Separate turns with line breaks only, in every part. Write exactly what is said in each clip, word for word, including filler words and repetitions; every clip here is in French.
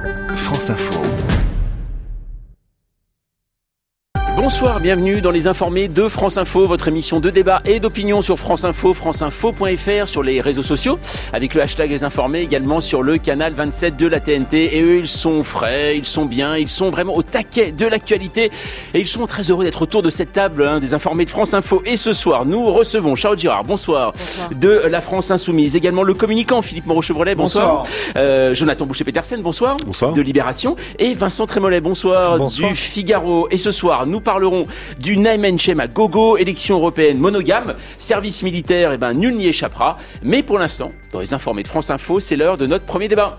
France Info.
Bonsoir, bienvenue dans les informés de France Info, votre émission de débat et d'opinion sur France Info, franceinfo point f r, sur les réseaux sociaux, avec le hashtag les informés, également sur le canal vingt-sept de la T N T. Et eux, ils sont frais, ils sont bien, ils sont vraiment au taquet de l'actualité. Et ils sont très heureux d'être autour de cette table hein, des informés de France Info. Et ce soir, nous recevons Charles Girard, bonsoir, bonsoir. De la France Insoumise. Également le communicant Philippe Moreau-Chevrolet, bonsoir. bonsoir. Euh, Jonathan Boucher-Petersen, bonsoir. Bonsoir. De Libération. Et Vincent Trémollet, bonsoir, bonsoir. Du Figaro. Et ce soir, nous parlerons du name and shame à gogo, élection européenne monogame, service militaire, et ben nul n'y échappera. Mais pour l'instant, dans les informés de France Info, c'est l'heure de notre premier débat.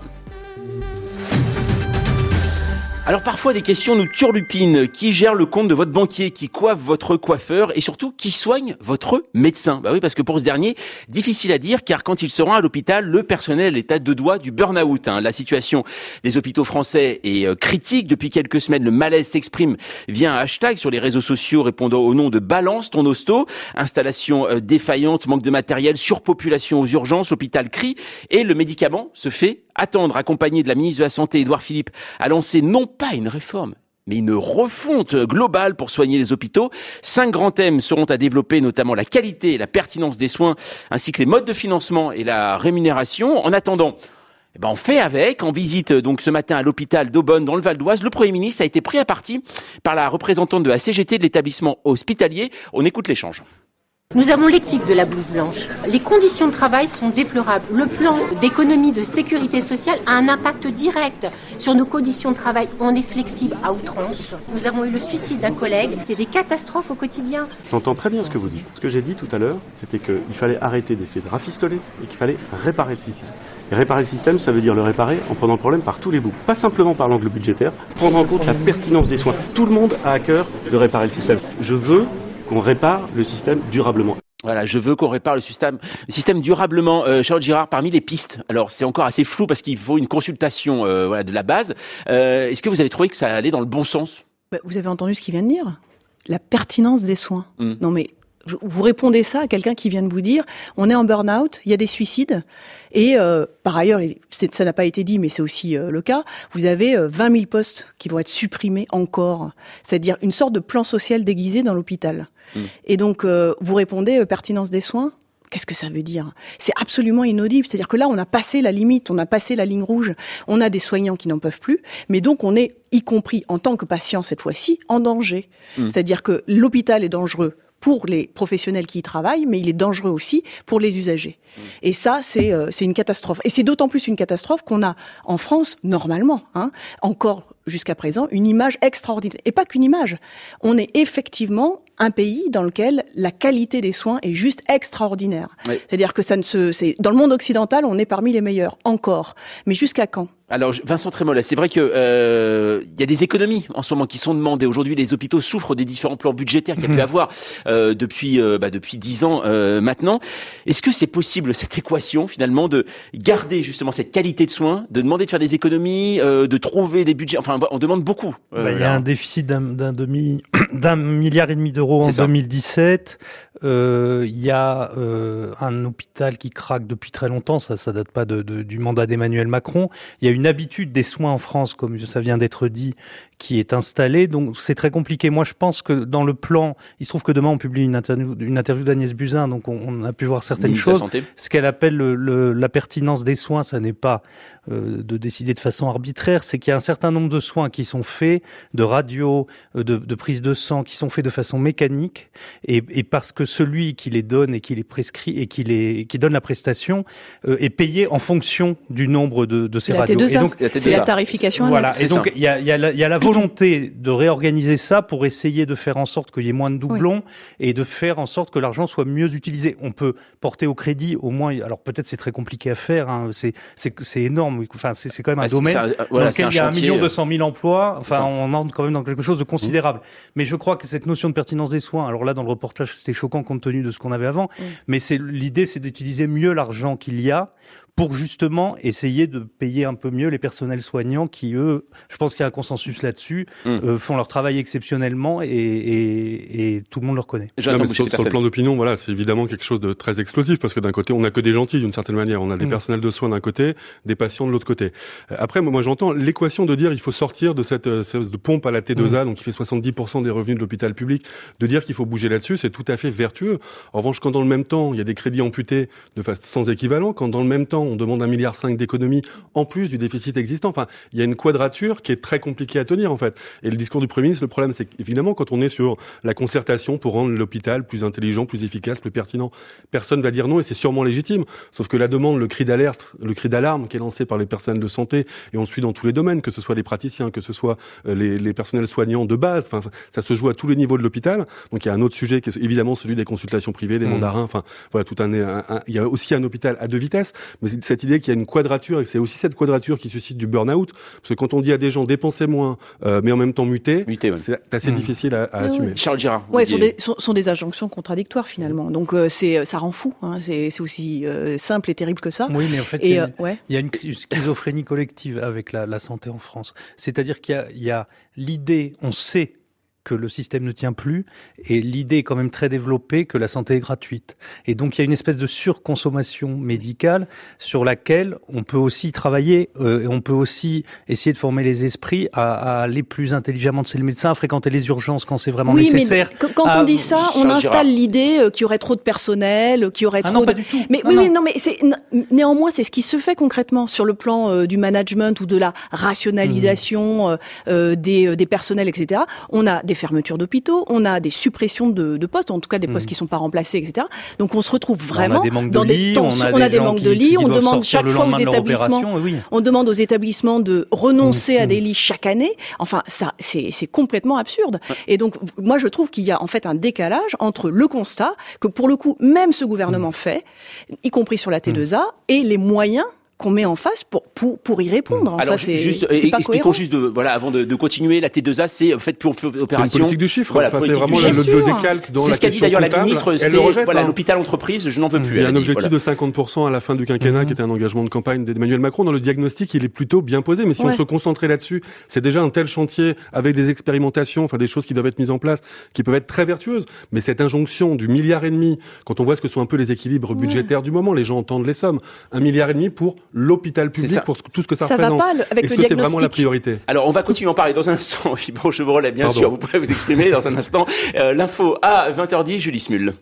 Alors parfois des questions nous turlupinent. Qui gère le compte de votre banquier? Qui coiffe votre coiffeur? Et surtout, qui soigne votre médecin? Bah oui, parce que pour ce dernier, difficile à dire, car quand il se rend à l'hôpital, le personnel est à deux doigts du burn-out. Hein. La situation des hôpitaux français est euh, critique. Depuis quelques semaines, le malaise s'exprime via un hashtag sur les réseaux sociaux répondant au nom de Balance ton hosto. Installation euh, défaillante, manque de matériel, surpopulation aux urgences, l'hôpital crie et le médicament se fait attendre. Accompagné de la ministre de la Santé, Édouard Philippe, a lancé non pas une réforme, mais une refonte globale pour soigner les hôpitaux. Cinq grands thèmes seront à développer, notamment la qualité et la pertinence des soins, ainsi que les modes de financement et la rémunération. En attendant, eh ben on fait avec. En visite donc ce matin à l'hôpital d'Aubonne dans le Val d'Oise, le Premier ministre a été pris à partie par la représentante de la C G T de l'établissement hospitalier. On écoute l'échange.
Nous avons l'éthique de la blouse blanche. Les conditions de travail sont déplorables. Le plan d'économie de sécurité sociale a un impact direct sur nos conditions de travail. On est flexible à outrance. Nous avons eu le suicide d'un collègue. C'est des catastrophes au quotidien.
J'entends très bien ce que vous dites. Ce que j'ai dit tout à l'heure, c'était qu'il fallait arrêter d'essayer de rafistoler et qu'il fallait réparer le système. Et réparer le système, ça veut dire le réparer en prenant le problème par tous les bouts. Pas simplement par l'angle budgétaire, prendre en compte la pertinence des soins. Tout le monde a à cœur de réparer le système. Je veux qu'on répare le système durablement.
Voilà, je veux qu'on répare le système, le système durablement. Euh, Charles Girard, parmi les pistes, alors c'est encore assez flou parce qu'il faut une consultation euh, voilà, de la base. Euh, est-ce que vous avez trouvé que ça allait dans le bon sens?
Bah, vous avez entendu ce qu'il vient de dire? La pertinence des soins. Mmh. Non mais... Vous répondez ça à quelqu'un qui vient de vous dire on est en burn-out, il y a des suicides et euh, par ailleurs, c'est, ça n'a pas été dit mais c'est aussi euh, le cas, vous avez euh, vingt mille postes qui vont être supprimés encore, c'est-à-dire une sorte de plan social déguisé dans l'hôpital. Mmh. Et donc euh, vous répondez euh, pertinence des soins. Qu'est-ce que ça veut dire? C'est absolument inaudible. C'est-à-dire que là, on a passé la limite, on a passé la ligne rouge. On a des soignants qui n'en peuvent plus, mais donc on est, y compris en tant que patient cette fois-ci, en danger. Mmh. C'est-à-dire que l'hôpital est dangereux pour les professionnels qui y travaillent, mais il est dangereux aussi pour les usagers. Mmh. Et ça, c'est euh, c'est une catastrophe. Et c'est d'autant plus une catastrophe qu'on a en France, normalement, hein, encore jusqu'à présent, une image extraordinaire. Et pas qu'une image. On est effectivement un pays dans lequel la qualité des soins est juste extraordinaire. Oui. C'est-à-dire que ça ne se, c'est, dans le monde occidental, on est parmi les meilleurs, encore. Mais jusqu'à quand?
Alors, Vincent Trémollet, c'est vrai que euh, y a des économies en ce moment qui sont demandées. Aujourd'hui, les hôpitaux souffrent des différents plans budgétaires qu'il y a pu avoir euh, depuis euh, bah, depuis dix ans euh, maintenant. Est-ce que c'est possible, cette équation, finalement, de garder justement cette qualité de soins, de demander de faire des économies, euh, de trouver des budgets? Enfin, on demande beaucoup.
Euh, bah, il y a un déficit d'un, d'un demi, d'un milliard et demi d'euros en deux mille dix-sept. Euh, il y a euh, un hôpital qui craque depuis très longtemps. Ça, ça date pas de, de, du mandat d'Emmanuel Macron. Il y a une habitude des soins en France, comme ça vient d'être dit, qui est installée. Donc c'est très compliqué. Moi, je pense que dans le plan, il se trouve que demain on publie une interview, une interview d'Agnès Buzyn, donc on, on a pu voir certaines choses. Ce qu'elle appelle le, le, la pertinence des soins, ça n'est pas euh, de décider de façon arbitraire, c'est qu'il y a un certain nombre de soins qui sont faits, de radio, euh, de, de prise de sang, qui sont faits de façon mécanique, et, et parce que celui qui les donne et qui les prescrit et qui les qui donne la prestation euh, est payé en fonction du nombre de, de ces
la
radios.
T deux A,
et donc
c'est la tarification.
Voilà. Et donc il y a, y, a la, y a la volonté de réorganiser ça pour essayer de faire en sorte qu'il y ait moins de doublons, oui, et de faire en sorte que l'argent soit mieux utilisé. On peut porter au crédit au moins. Alors peut-être c'est très compliqué à faire. Hein, c'est c'est c'est énorme. Enfin c'est c'est quand même un ah, domaine ça, voilà, dans lequel il y a un million deux cent mille emplois. Enfin on entre quand même dans quelque chose de considérable. Mmh. Mais je crois que cette notion de pertinence des soins. Alors là dans le reportage c'était choquant compte tenu de ce qu'on avait avant. Mmh. Mais c'est l'idée c'est d'utiliser mieux l'argent qu'il y a pour justement essayer de payer un peu mieux les personnels soignants qui, eux, je pense qu'il y a un consensus là, là-dessus,
mmh.
euh, font leur travail exceptionnellement et, et, et tout le monde le reconnaît.
Non, mais sur, sur le plan d'opinion, voilà, c'est évidemment quelque chose de très explosif parce que d'un côté, on n'a que des gentils d'une certaine manière. On a des mmh. personnels de soins d'un côté, des patients de l'autre côté. Après, moi, moi j'entends l'équation de dire il faut sortir de cette euh, de pompe à la T deux A, mmh. donc qui fait soixante-dix pour cent des revenus de l'hôpital public, de dire qu'il faut bouger là-dessus, c'est tout à fait vertueux. En revanche, quand dans le même temps, il y a des crédits amputés de façon sans équivalent, quand dans le même temps, on demande un milliard cinq d'économies en plus du déficit existant, enfin, il y a une quadrature qui est très compliquée à tenir, en fait. Et le discours du Premier ministre, le problème, c'est qu'évidemment, quand on est sur la concertation pour rendre l'hôpital plus intelligent, plus efficace, plus pertinent, personne va dire non, et c'est sûrement légitime. Sauf que la demande, le cri d'alerte, le cri d'alarme qui est lancé par les personnels de santé, et on suit dans tous les domaines, que ce soit les praticiens, que ce soit les, les personnels soignants de base, enfin, ça, ça se joue à tous les niveaux de l'hôpital. Donc il y a un autre sujet qui est évidemment celui des consultations privées, des mmh. mandarins, enfin, voilà, tout un, un, un, il y a aussi un hôpital à deux vitesses, mais c'est cette idée qu'il y a une quadrature, et que c'est aussi cette quadrature qui suscite du burn-out, parce que quand on dit à des gens dépensez moins, euh, mais en même temps muter, muter ouais. c'est assez mmh. difficile à, à
oui,
assumer.
Oui.
Charles Girard.
Ouais, sont des, sont, sont des injonctions contradictoires finalement. Donc euh, c'est, ça rend fou. Hein. C'est, c'est aussi euh, simple et terrible que ça.
Oui, mais en fait,
et,
il y a,
euh, ouais.
il y a une schizophrénie collective avec la, la santé en France. C'est-à-dire qu'il y a, il y a l'idée, on sait que le système ne tient plus, et l'idée est quand même très développée que la santé est gratuite. Et donc il y a une espèce de surconsommation médicale sur laquelle on peut aussi travailler, euh, et on peut aussi essayer de former les esprits à, à aller plus intelligemment chez le médecin, à fréquenter les urgences quand c'est vraiment
oui,
nécessaire.
Mais quand
à...
on dit ça, on installe l'idée euh, qu'il y aurait trop de personnel, qu'il y aurait
ah
trop
non,
de...
pas du tout.
Mais
non,
oui,
non.
oui, non, mais c'est néanmoins c'est ce qui se fait concrètement sur le plan euh, du management ou de la rationalisation mmh. euh, euh, des, des personnels, et cetera. On a des fermetures d'hôpitaux. On a des suppressions de, de postes, en tout cas des postes mmh. qui sont pas remplacés, et cetera. Donc on se retrouve vraiment
on a des
dans
de
des
lits,
tensions.
On a des,
on a des manques
qui,
de lits. On demande chaque fois aux établissements,
oui.
on demande aux établissements de renoncer mmh. à des
mmh.
lits chaque année. Enfin, ça, c'est, c'est complètement absurde. Ouais. Et donc, moi, je trouve qu'il y a en fait un décalage entre le constat que, pour le coup, même ce gouvernement mmh. fait, y compris sur la T deux A, mmh. et les moyens qu'on met en face pour pour pour y répondre. Enfin,
alors
c'est,
juste,
c'est pas
expliquons
cohérent.
juste de, voilà, avant de, de continuer, la T deux A, c'est en fait pour opération.
C'est une politique du chiffre.
Voilà,
enfin, c'est vraiment le, le décalque dans
c'est
la
ce qu'a dit d'ailleurs la ministre. C'est
rejette,
voilà,
hein.
l'hôpital entreprise, je n'en veux plus.
Il y a un
dit,
objectif
voilà.
de cinquante pour cent à la fin du quinquennat, mmh. qui était un engagement de campagne d'Emmanuel Macron. Dans le diagnostic, il est plutôt bien posé. Mais si ouais. on se concentrait là-dessus, c'est déjà un tel chantier avec des expérimentations, enfin des choses qui doivent être mises en place, qui peuvent être très vertueuses. Mais cette injonction du milliard et demi, quand on voit ce que sont un peu les équilibres ouais. budgétaires du moment, les gens entendent les sommes. Un milliard et demi pour l'hôpital public, pour tout ce que ça
Ça va pas avec
Est-ce
le
que
diagnostic.
C'est vraiment la priorité?
Alors, on va continuer à en parler dans un instant. Bon, Chevrelet, bien Pardon. sûr, vous pourrez vous exprimer dans un instant. Euh, l'info à vingt heures dix, Julie Smul.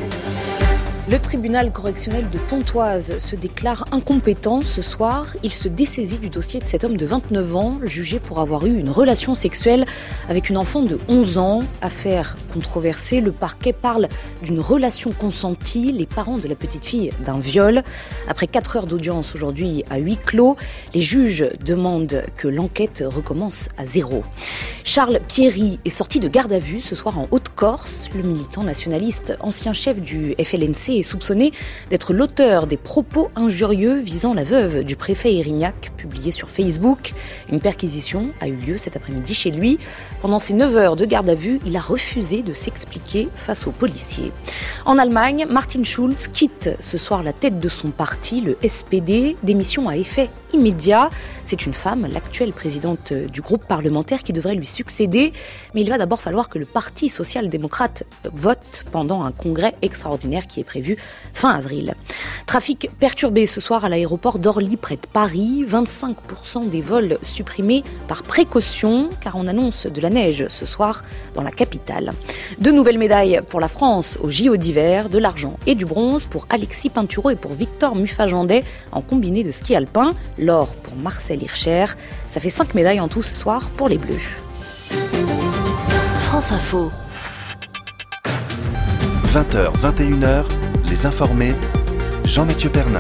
Le tribunal correctionnel de Pontoise se déclare incompétent ce soir. Il se dessaisit du dossier de cet homme de vingt-neuf ans, jugé pour avoir eu une relation sexuelle avec une enfant de onze ans. Affaire controversée, le parquet parle d'une relation consentie, les parents de la petite fille d'un viol. Après quatre heures d'audience aujourd'hui à huis clos, les juges demandent que l'enquête recommence à zéro. Charles Pierry est sorti de garde à vue ce soir en Haute-Corse. Le militant nationaliste, ancien chef du F L N C, est soupçonné d'être l'auteur des propos injurieux visant la veuve du préfet Erignac, publiés sur Facebook. Une perquisition a eu lieu cet après-midi chez lui. Pendant ces neuf heures de garde à vue, il a refusé de s'expliquer face aux policiers. En Allemagne, Martin Schulz quitte ce soir la tête de son parti, le S P D. Démission à effet immédiat. C'est une femme, l'actuelle présidente du groupe parlementaire, qui devrait lui succéder. Mais il va d'abord falloir que le Parti social-démocrate vote pendant un congrès extraordinaire qui est prévu fin avril. Trafic perturbé ce soir à l'aéroport d'Orly près de Paris. vingt-cinq pour cent des vols supprimés par précaution, car on annonce de la neige ce soir dans la capitale. Deux nouvelles médailles pour la France aux J O d'hiver, de l'argent et du bronze pour Alexis Pinturo et pour Victor Muffajandet en combiné de ski alpin. L'or pour Marcel Hirscher. Ça fait cinq médailles en tout ce soir pour les Bleus.
France Info. vingt heures, vingt et une heures, les informés, Jean-Mathieu Pernin.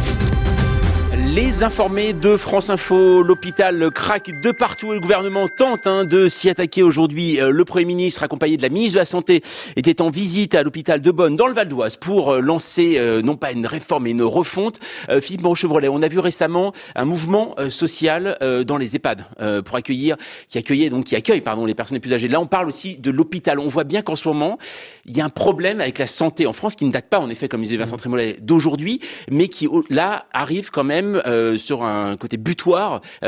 Les informés de France Info, l'hôpital craque de partout et le gouvernement tente hein, de s'y attaquer aujourd'hui. Le Premier ministre, accompagné de la ministre de la Santé, était en visite à l'hôpital de Bonn, dans le Val d'Oise, pour lancer euh, non pas une réforme mais une refonte. Euh, Philippe Moreau-Chevrelet, on a vu récemment un mouvement euh, social euh, dans les EHPAD euh, pour accueillir, qui accueillait donc qui accueille pardon les personnes les plus âgées. Là, on parle aussi de l'hôpital. On voit bien qu'en ce moment, il y a un problème avec la santé en France qui ne date pas, en effet, comme disait Vincent Trémollet, d'aujourd'hui, mais qui là arrive quand même. Euh, sur un côté butoir euh,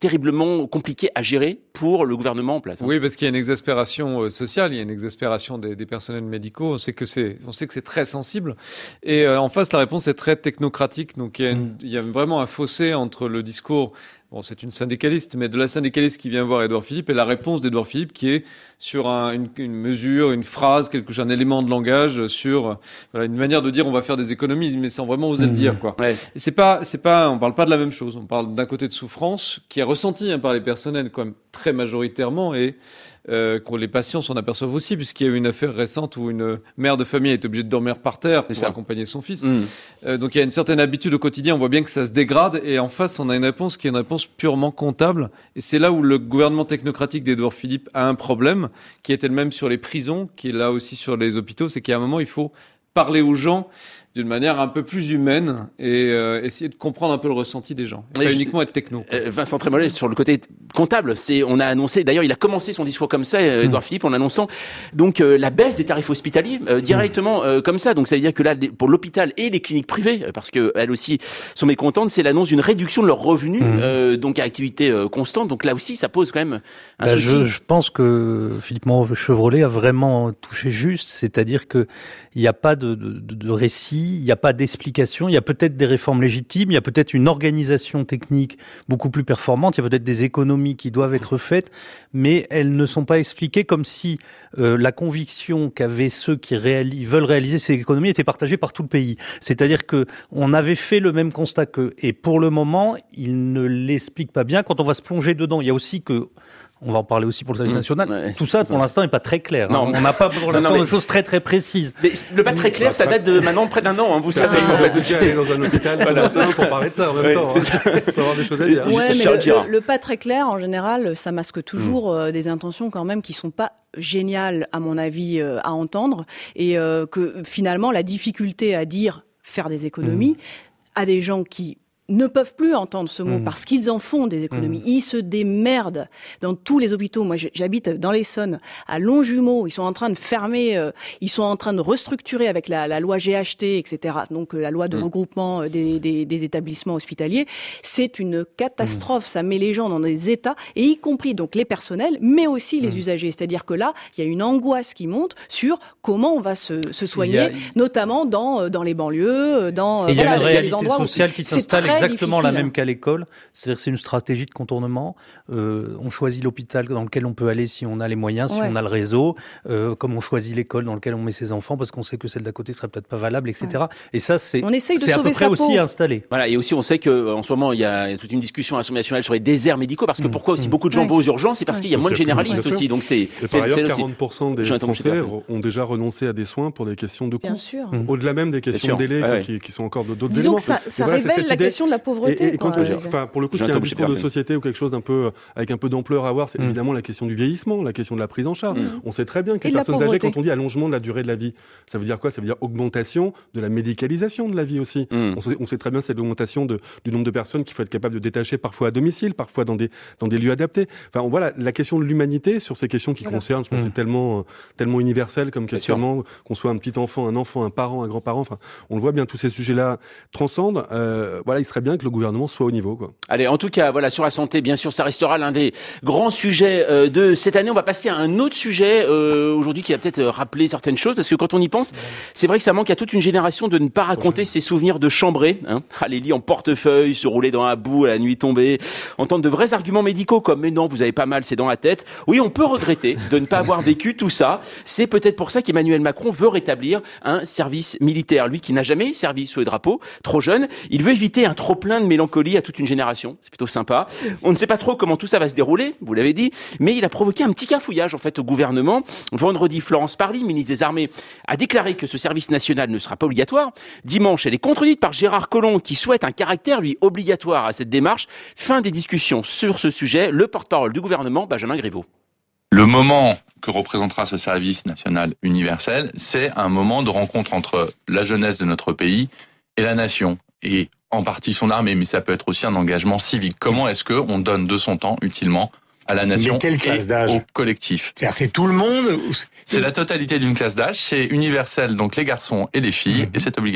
terriblement compliqué à gérer pour le gouvernement en place. Hein.
Oui, parce qu'il y a une exaspération sociale, il y a une exaspération des, des personnels médicaux. On sait que c'est, on sait que c'est très sensible. Et euh, en face, la réponse est très technocratique. Donc il y a, une, mmh. il y a vraiment un fossé entre le discours. Bon, c'est une syndicaliste, mais de la syndicaliste qui vient voir Édouard Philippe et la réponse d'Édouard Philippe qui est sur un, une, une mesure, une phrase, quelque chose, un élément de langage sur voilà, une manière de dire on va faire des économies, mais sans vraiment oser mmh. le dire, quoi. Ouais. Et c'est pas, c'est pas, on parle pas de la même chose. On parle d'un côté de souffrance qui est ressentie hein, par les personnels, quand même très majoritairement, et euh, que les patients s'en aperçoivent aussi, puisqu'il y a eu une affaire récente où une mère de famille est obligée de dormir par terre pour accompagner son fils. Mmh. Euh, donc il y a une certaine habitude au quotidien. On voit bien que ça se dégrade, et en face, on a une réponse qui est une réponse purement comptable. Et c'est là où le gouvernement technocratique d'Édouard Philippe a un problème, qui était le même sur les prisons, qui est là aussi sur les hôpitaux. C'est qu'à un moment, il faut parler aux gens d'une manière un peu plus humaine et euh, essayer de comprendre un peu le ressenti des gens. Pas uniquement être techno.
Euh, Vincent Trémollet, sur le côté comptable, c'est, on a annoncé, d'ailleurs il a commencé son discours comme ça, euh, Édouard mmh. Philippe, en annonçant donc euh, la baisse des tarifs hospitaliers euh, directement euh, comme ça. Donc ça veut dire que là, pour l'hôpital et les cliniques privées, parce que elles aussi sont mécontentes, c'est l'annonce d'une réduction de leurs revenus, mmh. euh, donc à activité euh, constante. Donc là aussi, ça pose quand même un
bah,
souci.
Je, je pense que Philippe Moreau-Chevrolet a vraiment touché juste, c'est-à-dire que il n'y a pas de, de, de récit, il n'y a pas d'explication, il y a peut-être des réformes légitimes, il y a peut-être une organisation technique beaucoup plus performante, il y a peut-être des économies qui doivent être faites, mais elles ne sont pas expliquées comme si euh, la conviction qu'avaient ceux qui réalisent, veulent réaliser ces économies était partagée par tout le pays. C'est-à-dire que on avait fait le même constat qu'eux, et pour le moment, ils ne l'expliquent pas bien. Quand on va se plonger dedans, il y a aussi que on va en parler aussi pour le service mmh. national. Ouais, tout ça, pour l'instant, n'est pas très clair. Non, hein. On n'a pas pour l'instant non, non, mais... de choses très très précises.
Mais le pas très clair, bah, ça date de maintenant près d'un an. Hein, vous savez,
en fait, aussi aller dans un hôpital, voilà, ça, pour parler de ça en même ouais, temps. Il hein. faut avoir des choses à dire.
Ouais, mais le, le pas très clair, en général, ça masque toujours mmh. euh, des intentions quand même qui sont pas géniales, à mon avis, euh, à entendre, et euh, que finalement, la difficulté à dire faire des économies mmh. à des gens qui ne peuvent plus entendre ce mot mmh. parce qu'ils en font des économies. Mmh. Ils se démerdent dans tous les hôpitaux. Moi, j'habite dans l'Essonne, à Longjumeau. Ils sont en train de fermer, euh, ils sont en train de restructurer avec la, la loi G H T, et cetera. Donc, euh, la loi de mmh. regroupement des, des, des établissements hospitaliers. C'est une catastrophe. Mmh. Ça met les gens dans des états, et y compris donc les personnels, mais aussi les mmh. usagers. C'est-à-dire que là, il y a une angoisse qui monte sur comment on va se, se soigner, a... notamment dans, dans les banlieues, dans
et il y a
voilà,
une réalité
endroits
sociale
où
qui s'installe exactement
difficile.
La même qu'à l'école, c'est-à-dire que c'est une stratégie de contournement. Euh, on choisit l'hôpital dans lequel on peut aller si on a les moyens, si ouais. on a le réseau, euh, comme on choisit l'école dans laquelle on met ses enfants parce qu'on sait que celle d'à côté serait peut-être pas valable, et cetera. Ouais. Et ça, c'est,
on essaye de
c'est à peu près aussi
peau.
installé.
Voilà, et aussi on sait que en ce moment il y a toute une discussion à l'Assemblée nationale sur les déserts médicaux, parce que mmh. pourquoi aussi mmh. beaucoup de gens ouais. vont aux urgences, c'est parce ouais. qu'il y a moins de généralistes aussi. Donc c'est.
Et par c'est, ailleurs, c'est quarante pour cent des Français ont déjà renoncé à des soins pour des questions de coût.
Bien sûr.
Au-delà même des questions de délai qui sont encore d'autres éléments.
Disons que ça révèle la question de la pauvreté.
Enfin, pour le coup, s'il y a un discours de société ou quelque chose d'un peu, avec un peu d'ampleur à voir, c'est mmh. évidemment la question du vieillissement, la question de la prise en charge. Mmh. On sait très bien que les personnes âgées, quand on dit allongement de la durée de la vie, ça veut dire quoi? Ça veut dire augmentation de la médicalisation de la vie aussi. Mmh. On, sait, on sait très bien c'est l'augmentation de, du nombre de personnes qu'il faut être capable de détacher, parfois à domicile, parfois dans des, dans des lieux adaptés. Enfin, on voit la, la question de l'humanité sur ces questions qui voilà. concernent, je pense, mmh. c'est tellement, tellement universel comme questionnement, qu'on soit un petit enfant, un enfant, un parent, un grand-parent. Enfin, on le voit bien, tous ces sujets-là transcendent. Euh, voilà, il serait bien que le gouvernement soit au niveau, quoi.
Allez, en tout cas, voilà, sur la santé, bien sûr, ça restera l'un des grands sujets euh, de cette année. On va passer à un autre sujet euh, aujourd'hui qui va peut-être rappeler certaines choses, parce que quand on y pense, c'est vrai que ça manque à toute une génération de ne pas raconter ses souvenirs de chambrée, hein, à les lits en portefeuille, se rouler dans la boue à la nuit tombée, entendre de vrais arguments médicaux comme « mais non, vous avez pas mal, c'est dans la tête ». Oui, on peut regretter de ne pas avoir vécu tout ça. C'est peut-être pour ça qu'Emmanuel Macron veut rétablir un service militaire. Lui qui n'a jamais servi sous les drapeaux, trop jeune, il veut éviter un trop-plein de mélancolie à toute une génération. C'est plutôt sympa. On ne sait pas trop comment tout ça va se dérouler, vous l'avez dit, mais il a provoqué un petit cafouillage en fait au gouvernement. Vendredi, Florence Parly, ministre des Armées, a déclaré que ce service national ne sera pas obligatoire. Dimanche, elle est contredite par Gérard Collomb qui souhaite un caractère, lui, obligatoire à cette démarche. Fin des discussions sur ce sujet. Le porte-parole du gouvernement, Benjamin Griveaux.
Le moment que représentera ce service national universel, c'est un moment de rencontre entre la jeunesse de notre pays et la nation. Et en partie son armée, mais ça peut être aussi un engagement civique. Comment est-ce qu'on donne de son temps utilement à la nation et au collectif?
C'est-à-dire c'est tout le monde ou
c'est... c'est la totalité d'une classe d'âge, c'est universel, donc les garçons et les filles, mmh. et c'est obligatoire.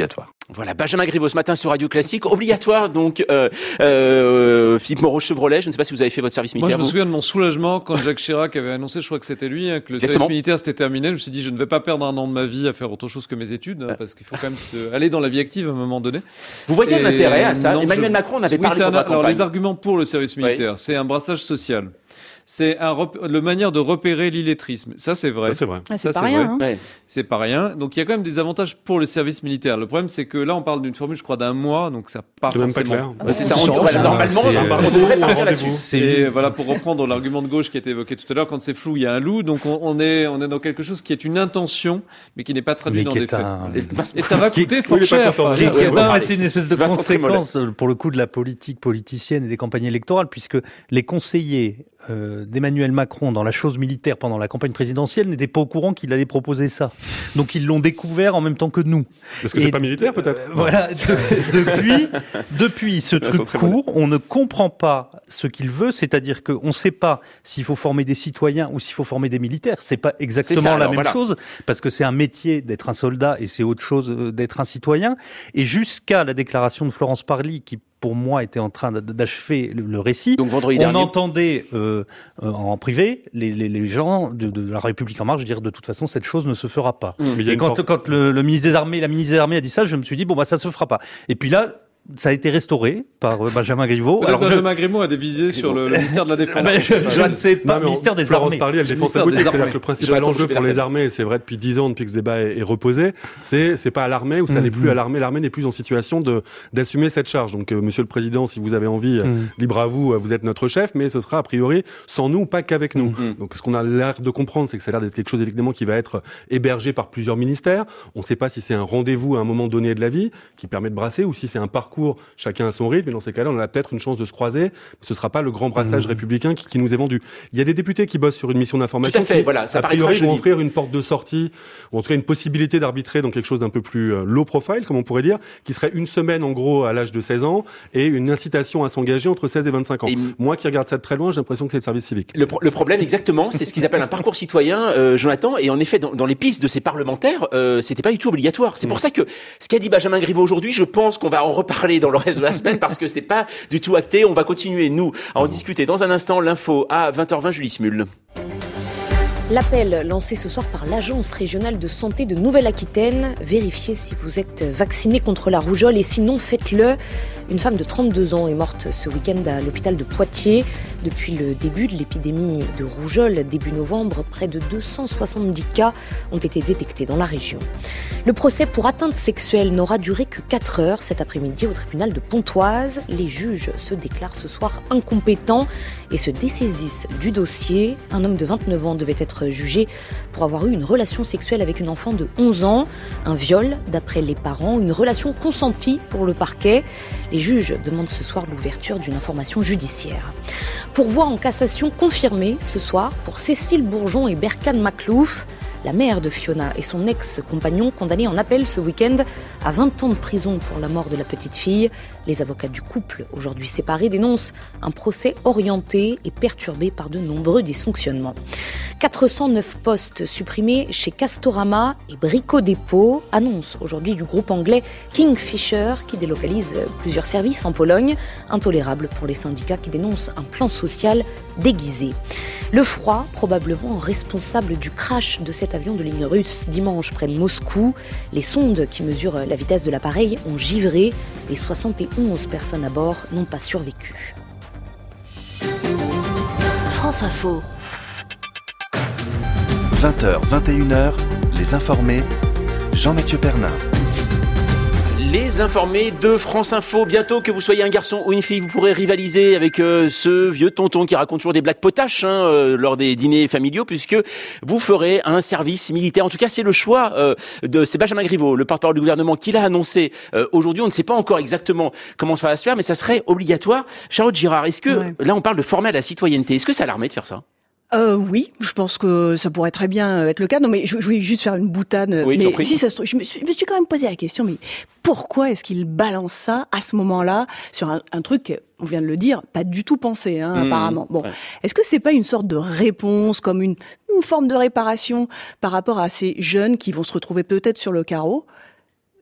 Voilà, Benjamin Griveaux ce matin sur Radio Classique, obligatoire donc euh, euh, Philippe Moreau-Chevrolet, je ne sais pas si vous avez fait votre service militaire.
Moi je me
vous
souviens de mon soulagement quand Jacques Chirac avait annoncé, je crois que c'était lui, hein, que le
Exactement.
service militaire s'était terminé. Je me suis dit je ne vais pas perdre un an de ma vie à faire autre chose que mes études, hein, parce qu'il faut quand même se... aller dans la vie active à un moment donné.
Vous voyez
Et
l'intérêt à ça?
non,
Emmanuel
je...
Macron en avait
oui,
parlé
un...
pendant la
Alors
campagne.
les arguments pour le service militaire, oui. c'est un brassage social. C'est un rep... le manière de repérer l'illettrisme. Ça, c'est vrai.
Ça, c'est vrai.
Ah, c'est
ça,
pas
c'est
rien.
vrai.
Hein.
Ouais.
C'est pas rien. Donc, il y a quand même des avantages pour le service militaire. Le problème, c'est que là, on parle d'une formule, je crois, d'un mois, donc ça part
C'est même pas
forcément.
clair.
Ouais, c'est ça, on,
Sur-
on va- normalement,
c'est,
on,
euh,
on devrait partir
rendez-vous.
là-dessus.
C'est
Et
une-
voilà, pour reprendre l'argument de gauche qui a été évoqué tout à l'heure, quand c'est flou, il y a un loup. Donc, on, on est, on est dans quelque chose qui est une intention, mais qui n'est pas traduit
mais
dans
qui
des
est
faits.
un...
Et ça va
qui-
coûter
oui,
fort
il est pas
cher.
content.
par
Qui-
exemple.
qui-
on
non,
va
mais c'est une espèce de
Vincent
conséquence euh, pour le coup de la politique politicienne et des campagnes électorales, puisque les conseillers euh, d'Emmanuel Macron dans la chose militaire pendant la campagne présidentielle n'étaient pas au courant qu'il allait proposer ça. Donc ils l'ont découvert en même temps que nous.
Parce que
Et
c'est pas militaire, peut-être.
Euh, voilà. De- depuis, depuis ce
Vincent
truc
Trémollet.
court, on ne comprend pas ce qu'il veut, c'est-à-dire qu'on ne sait pas s'il faut former des citoyens ou s'il faut former des militaires. C'est pas exactement
ça,
la
alors,
même
voilà.
chose, parce que c'est un métier d'être un soldat et c'est autre chose euh, d'être un citoyen. Et jusqu'à la déclaration de Florence Parly, qui pour moi était en train d'achever le, le récit,
Donc vendredi
on
dernier.
entendait euh, euh, en privé les, les, les gens de, de la République en marche dire de toute façon cette chose ne se fera pas.
Mmh.
Mais il y a
Et
une
quand,
porte-
quand le, le ministre des Armées, la ministre des Armées a dit ça, je me suis dit bon bah ça se fera pas. Et puis là, ça a été restauré par euh, Benjamin Griveaux.
Alors,
Alors je,
Benjamin Griveaux a des visées sur le, le ministère de la Défense.
ben, je, je ne sais pas,
Non, mais on-
ministère des
Florence
Armées.
Parly, elle
Le
défend sa
ministère
boutique.
des
C'est-à-dire
Armées.
que le principal
Jonathan
enjeu pour
Juppé-Larsen.
les armées, et c'est vrai depuis dix ans, depuis que ce débat est, est reposé, c'est c'est pas à l'armée ou ça n'est
Mhm.
plus à l'armée. L'armée n'est plus en situation de d'assumer cette charge. Donc, euh, Monsieur le Président, si vous avez envie, euh,
Mhm.
libre à vous, euh, vous êtes notre chef, mais ce sera a priori sans nous, pas qu'avec nous.
Mhm.
Donc, ce qu'on a l'air de comprendre, c'est que ça a l'air d'être quelque chose évidemment qui va être hébergé par plusieurs ministères. On ne sait pas si c'est un rendez-vous à un moment donné de la vie qui permet de brasser ou si c'est un parcours chacun à son rythme. Et dans ces cas-là, on a peut-être une chance de se croiser. Mais ce sera pas le grand brassage
Mmh.
républicain qui, qui nous est vendu. Il y a des députés qui bossent sur une mission d'information.
Tout à fait,
qui,
voilà, ça
a
paraîtra
priori, vont
jeudi.
offrir une porte de sortie, ou en tout cas une possibilité d'arbitrer dans quelque chose d'un peu plus euh, low profile, comme on pourrait dire, qui serait une semaine en gros à l'âge de seize ans et une incitation à s'engager entre seize et vingt-cinq ans.
Et-
Moi qui regarde ça de très loin, j'ai l'impression que c'est le service civique.
Le, pro- le problème, exactement, c'est ce qu'ils appellent un parcours citoyen, euh, Jonathan. Et en effet, dans, dans les pistes de ces parlementaires, euh, c'était pas du tout obligatoire. C'est pour ça que ce qu'a dit Benjamin Griveaux aujourd'hui, je pense qu'on va en reparler dans le reste de la semaine parce que c'est pas du tout acté. On va continuer, nous, à en discuter dans un instant. L'info à vingt heures vingt, Julie Smul.
L'appel lancé ce soir par l'Agence régionale de santé de Nouvelle-Aquitaine. Vérifiez si vous êtes vacciné contre la rougeole et sinon faites-le. Une femme de trente-deux ans est morte ce week-end à l'hôpital de Poitiers. Depuis le début de l'épidémie de rougeole, début novembre, près de deux cent soixante-dix cas ont été détectés dans la région. Le procès pour atteinte sexuelle n'aura duré que quatre heures cet après-midi au tribunal de Pontoise. Les juges se déclarent ce soir incompétents et se dessaisissent du dossier. Un homme de vingt-neuf ans devait être jugé pour avoir eu une relation sexuelle avec une enfant de onze ans. Un viol d'après les parents, une relation consentie pour le parquet. Les juges demandent ce soir l'ouverture d'une information judiciaire. Pourvoi en cassation confirmée ce soir pour Cécile Bourgeon et Berkane Maclouf. La mère de Fiona et son ex-compagnon condamnés en appel ce week-end à vingt ans de prison pour la mort de la petite fille. Les avocats du couple, aujourd'hui séparés, dénoncent un procès orienté et perturbé par de nombreux dysfonctionnements. quatre cent neuf postes supprimés chez Castorama et Brico Dépôt, annonce aujourd'hui du groupe anglais Kingfisher qui délocalise plusieurs services en Pologne, intolérable pour les syndicats qui dénoncent un plan social déguisé. Le froid, probablement responsable du crash de cet avion de ligne russe dimanche près de Moscou. Les sondes qui mesurent la vitesse de l'appareil ont givré. Les soixante et onze personnes à bord n'ont pas survécu.
France Info.
vingt heures, vingt et une heures, les informés, Jean-Mathieu Pernin.
Les informés de France Info. Bientôt, que vous soyez un garçon ou une fille, vous pourrez rivaliser avec euh, ce vieux tonton qui raconte toujours des blagues potaches hein, euh, lors des dîners familiaux, puisque vous ferez un service militaire. En tout cas, c'est le choix euh, de c'est Benjamin Griveaux, le porte-parole du gouvernement, qui l'a annoncé euh, aujourd'hui. On ne sait pas encore exactement comment ça va se faire, mais ça serait obligatoire. Charlotte Girard, est-ce que
Ouais.
là, on parle de former à la citoyenneté. Est-ce que ça l'armée de faire ça?
Euh, oui, je pense que ça pourrait très bien être le cas. Non, mais je, je voulais juste faire une boutade.
Oui, je t'en
mais
prie.
si ça se trouve, je me, suis, je me suis quand même posé la question, mais pourquoi est-ce qu'il balance ça à ce moment-là sur un, un truc, on vient de le dire, pas du tout pensé, hein,
Mmh,
apparemment. Bon,
ouais.
est-ce que c'est pas une sorte de réponse, comme une, une forme de réparation par rapport à ces jeunes qui vont se retrouver peut-être sur le carreau?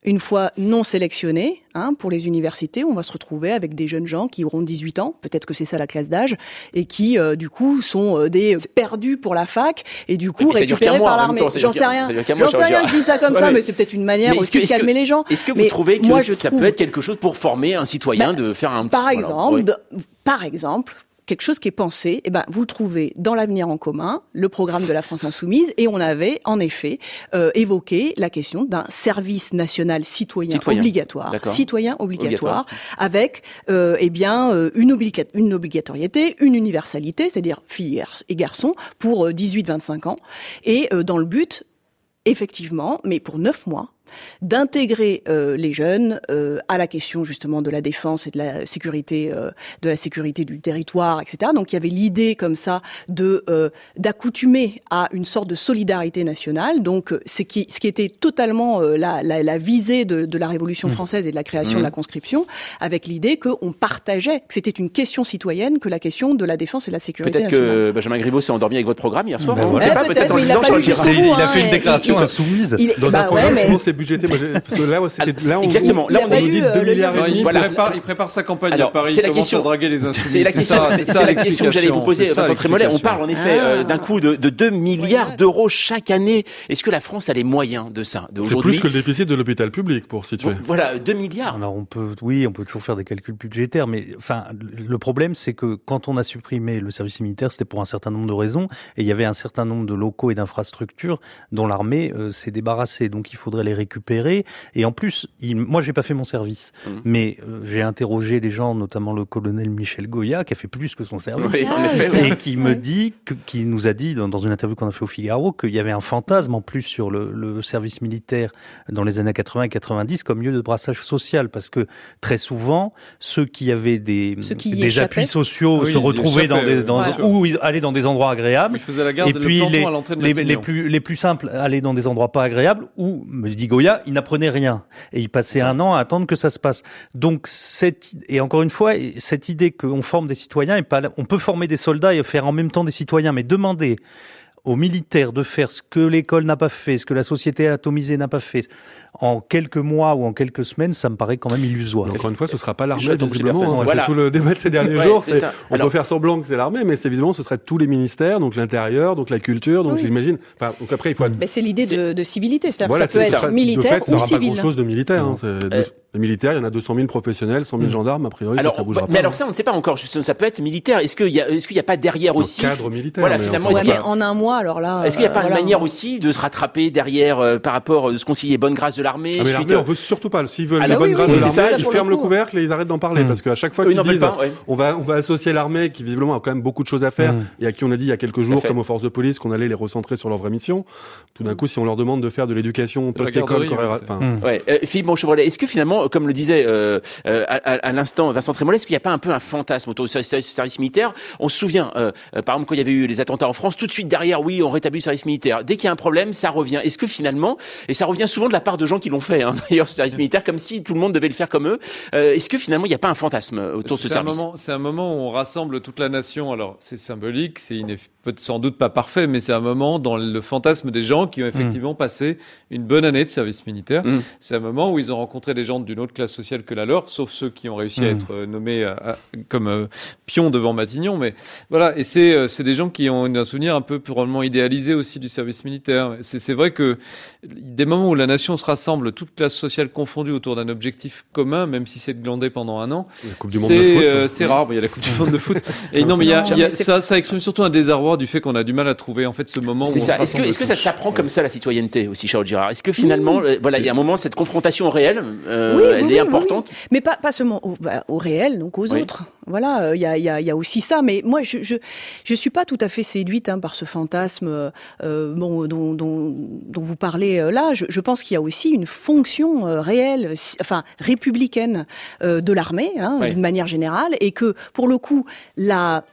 une fois non sélectionnés, hein, pour les universités, on va se retrouver avec des jeunes gens qui auront dix-huit ans, peut-être que c'est ça la classe d'âge, et qui, euh, du coup, sont euh, des perdus pour la fac, et du coup, récupérés par l'armée. J'en sais rien. J'en sais rien, je dis ça comme ouais, ça, mais, mais c'est peut-être une manière mais aussi de calmer
que,
les gens.
Est-ce que vous
mais
trouvez que
moi,
ça
trouve...
peut être quelque chose pour former un citoyen bah, de faire un petit...
Par exemple,
voilà.
oui. par exemple, quelque chose qui est pensé, eh ben, vous le trouvez dans l'Avenir en commun, le programme de la France Insoumise, et on avait, en effet, euh, évoqué la question d'un service national citoyen, citoyen. obligatoire, D'accord. citoyen obligatoire, obligatoire. avec, euh, eh bien, euh, une, obliga- une obligatoriété, une universalité, c'est-à-dire filles et garçons, pour dix-huit à vingt-cinq ans, et euh, dans le but, effectivement, mais pour neuf mois, d'intégrer euh, les jeunes euh, à la question justement de la défense et de la sécurité, euh, de la sécurité du territoire, et cetera. Donc il y avait l'idée comme ça de euh, d'accoutumer à une sorte de solidarité nationale. Donc c'est qui, ce qui était totalement euh, la, la, la visée de, de la Révolution française et de la création mmh. de la conscription, avec l'idée qu'on partageait, que c'était une question citoyenne, que la question de la défense et de la sécurité
peut-être
nationale.
Peut-être que Benjamin Griveaux s'est endormi avec votre programme hier soir.
Ben
on
voilà.
ne sait pas,
peut-être,
peut-être en
mais
disant
il a,
sur
le
il, il a fait une
hein,
déclaration
il,
insoumise
il,
dans
bah
un programme
ouais,
souvent c'est budgété. Moi, parce que là, c'était, là, on,
exactement. Là, on
a
dit
eu
deux milliards.
Il,
voilà.
prépare, il prépare sa campagne
Alors,
à Paris.
C'est la question.
À draguer les insoumis.
C'est la question. C'est, c'est, c'est la question que j'allais vous poser, Vincent Trémolet. On parle en effet ah. euh, d'un coût de, de deux milliards ouais. d'euros chaque année. Est-ce que la France a les moyens de ça, de
aujourd'hui? C'est plus que le déficit de l'hôpital public, pour situer.
Bon, voilà, deux milliards.
Alors on peut, oui, on peut toujours faire des calculs budgétaires, mais enfin, le problème, c'est que quand on a supprimé le service militaire, c'était pour un certain nombre de raisons, et il y avait un certain nombre de locaux et d'infrastructures dont l'armée euh, s'est débarrassée. Donc il faudrait les récupérer. Et en plus, il, moi, j'ai pas fait mon service, mmh. mais euh, j'ai interrogé des gens, notamment le colonel Michel Goya, qui a fait plus que son service,
oui, en effet,
et
oui.
qui me dit, que, qui nous a dit dans, dans une interview qu'on a fait au Figaro, qu'il y avait un fantasme en plus sur le, le service militaire dans les années quatre-vingts et quatre-vingt-dix comme lieu de brassage social, parce que très souvent, ceux qui avaient des, des appuis sociaux oui, se retrouvaient dans des, dans, voilà. ou allaient dans des endroits agréables,
la garde,
et puis les, les, les, plus, les plus simples allaient dans des endroits pas agréables, où, me dit Goya, ils n'apprenaient rien. Et ils passaient un an à attendre que ça se passe. Donc, cette, et encore une fois, cette idée qu'on forme des citoyens, et pas, on peut former des soldats et faire en même temps des citoyens, mais demander aux militaires de faire ce que l'école n'a pas fait, ce que la société atomisée n'a pas fait, en quelques mois ou en quelques semaines, ça me paraît quand même illusoire.
Encore une fois, ce sera pas l'armée, visiblement.
Voilà.
C'est tout le débat de ces derniers ouais, jours. C'est, c'est on Alors, peut faire semblant que c'est l'armée, mais c'est visiblement, ce serait tous les ministères, donc l'intérieur, donc la culture, donc oui. j'imagine. Enfin, donc après, il faut.
Mais c'est l'idée de, de civilité, c'est-à-dire
voilà,
que ça peut
c'est
être
ça.
militaire
de fait,
ou
ça
civil.
Ça pas grand-chose de militaire. Hein. C'est euh, les militaires, il y en a deux cent mille professionnels, cent mille mmh. gendarmes. A priori,
alors,
ça, ça bougera
mais
pas.
alors ça, on ne sait pas encore. Ça peut être militaire. Est-ce qu'il y a, est-ce qu'il y a pas derrière aussi
cadre militaire.
Voilà, finalement,
ouais, mais en un mois, alors là.
Est-ce qu'il n'y a pas une manière aussi de se rattraper derrière euh, par rapport de ce qu'on s'y est bonne grâce de l'armée?
Ah, mais l'armée, on veut surtout pas. S'ils veulent
ah,
les bonnes
oui,
grâces
oui,
de
ça,
l'armée, ils ferment le couvercle et ils arrêtent d'en parler
mmh.
parce qu'à chaque fois
oui,
qu'ils disent
pas, ouais.
on va on va associer l'armée qui visiblement a quand même beaucoup de choses à faire mmh. et à qui on a dit il y a quelques jours comme aux forces de police qu'on allait les recentrer sur leur vraie mission. Tout d'un coup, si on leur demande de faire de l'éducation post-école, enfin.
Mmh. Ouais. Euh, Philippe Bonchevrolet, est-ce que finalement, comme le disait euh, euh, à, à l'instant Vincent Trémolet, est-ce qu'il n'y a pas un peu un fantasme autour du service, service militaire? On se souvient, euh, euh, par exemple, quand il y avait eu les attentats en France, tout de suite derrière, oui, on rétablit le service militaire. Dès qu'il y a un problème, ça revient. Est-ce que finalement, et ça revient souvent de la part de gens qui l'ont fait, hein, d'ailleurs, ce service militaire, comme si tout le monde devait le faire comme eux. Euh, est-ce que finalement, il n'y a pas un fantasme autour de ce
c'est
service?
un moment, C'est un moment où on rassemble toute la nation. Alors, c'est symbolique, c'est ineff... sans doute pas parfait, mais c'est un moment dans le fantasme des gens qui ont effectivement mmh. passé une bonne année de service militaire. Mmh. C'est un moment où ils ont rencontré des gens d'une autre classe sociale que la leur, sauf ceux qui ont réussi mmh. à être nommés à, à, comme euh, pions devant Matignon. Mais voilà, et c'est, euh, c'est des gens qui ont un souvenir un peu probablement idéalisé aussi du service militaire. C'est, c'est vrai que des moments où la nation se rassemble, toute classe sociale confondue autour d'un objectif commun, même si c'est de glander pendant un an,
la coupe du monde
c'est,
de foot,
euh,
hein.
c'est rare. Il y a la Coupe du monde de foot. Et non, mais il y a, il y a ça, ça exprime surtout un désarroi du fait qu'on a du mal à trouver en fait ce moment
c'est
où
ça.
on
Est-ce que, est-ce que ça s'apprend comme ça la citoyenneté aussi, Charles Girard? Est-ce que finalement, oui, voilà, il y a un moment cette confrontation au réel, euh,
oui,
elle
oui,
est
oui,
importante,
oui. mais pas pas seulement au, bah, au réel, donc aux oui. autres. Voilà, il y a il y a il y a aussi ça. Mais moi, je je je suis pas tout à fait séduite hein, par ce fantasme euh, bon, dont, dont dont vous parlez euh, là. Je, je pense qu'il y a aussi une fonction euh, réelle, enfin républicaine euh, de l'armée, hein, oui. d'une manière générale, et que pour le coup la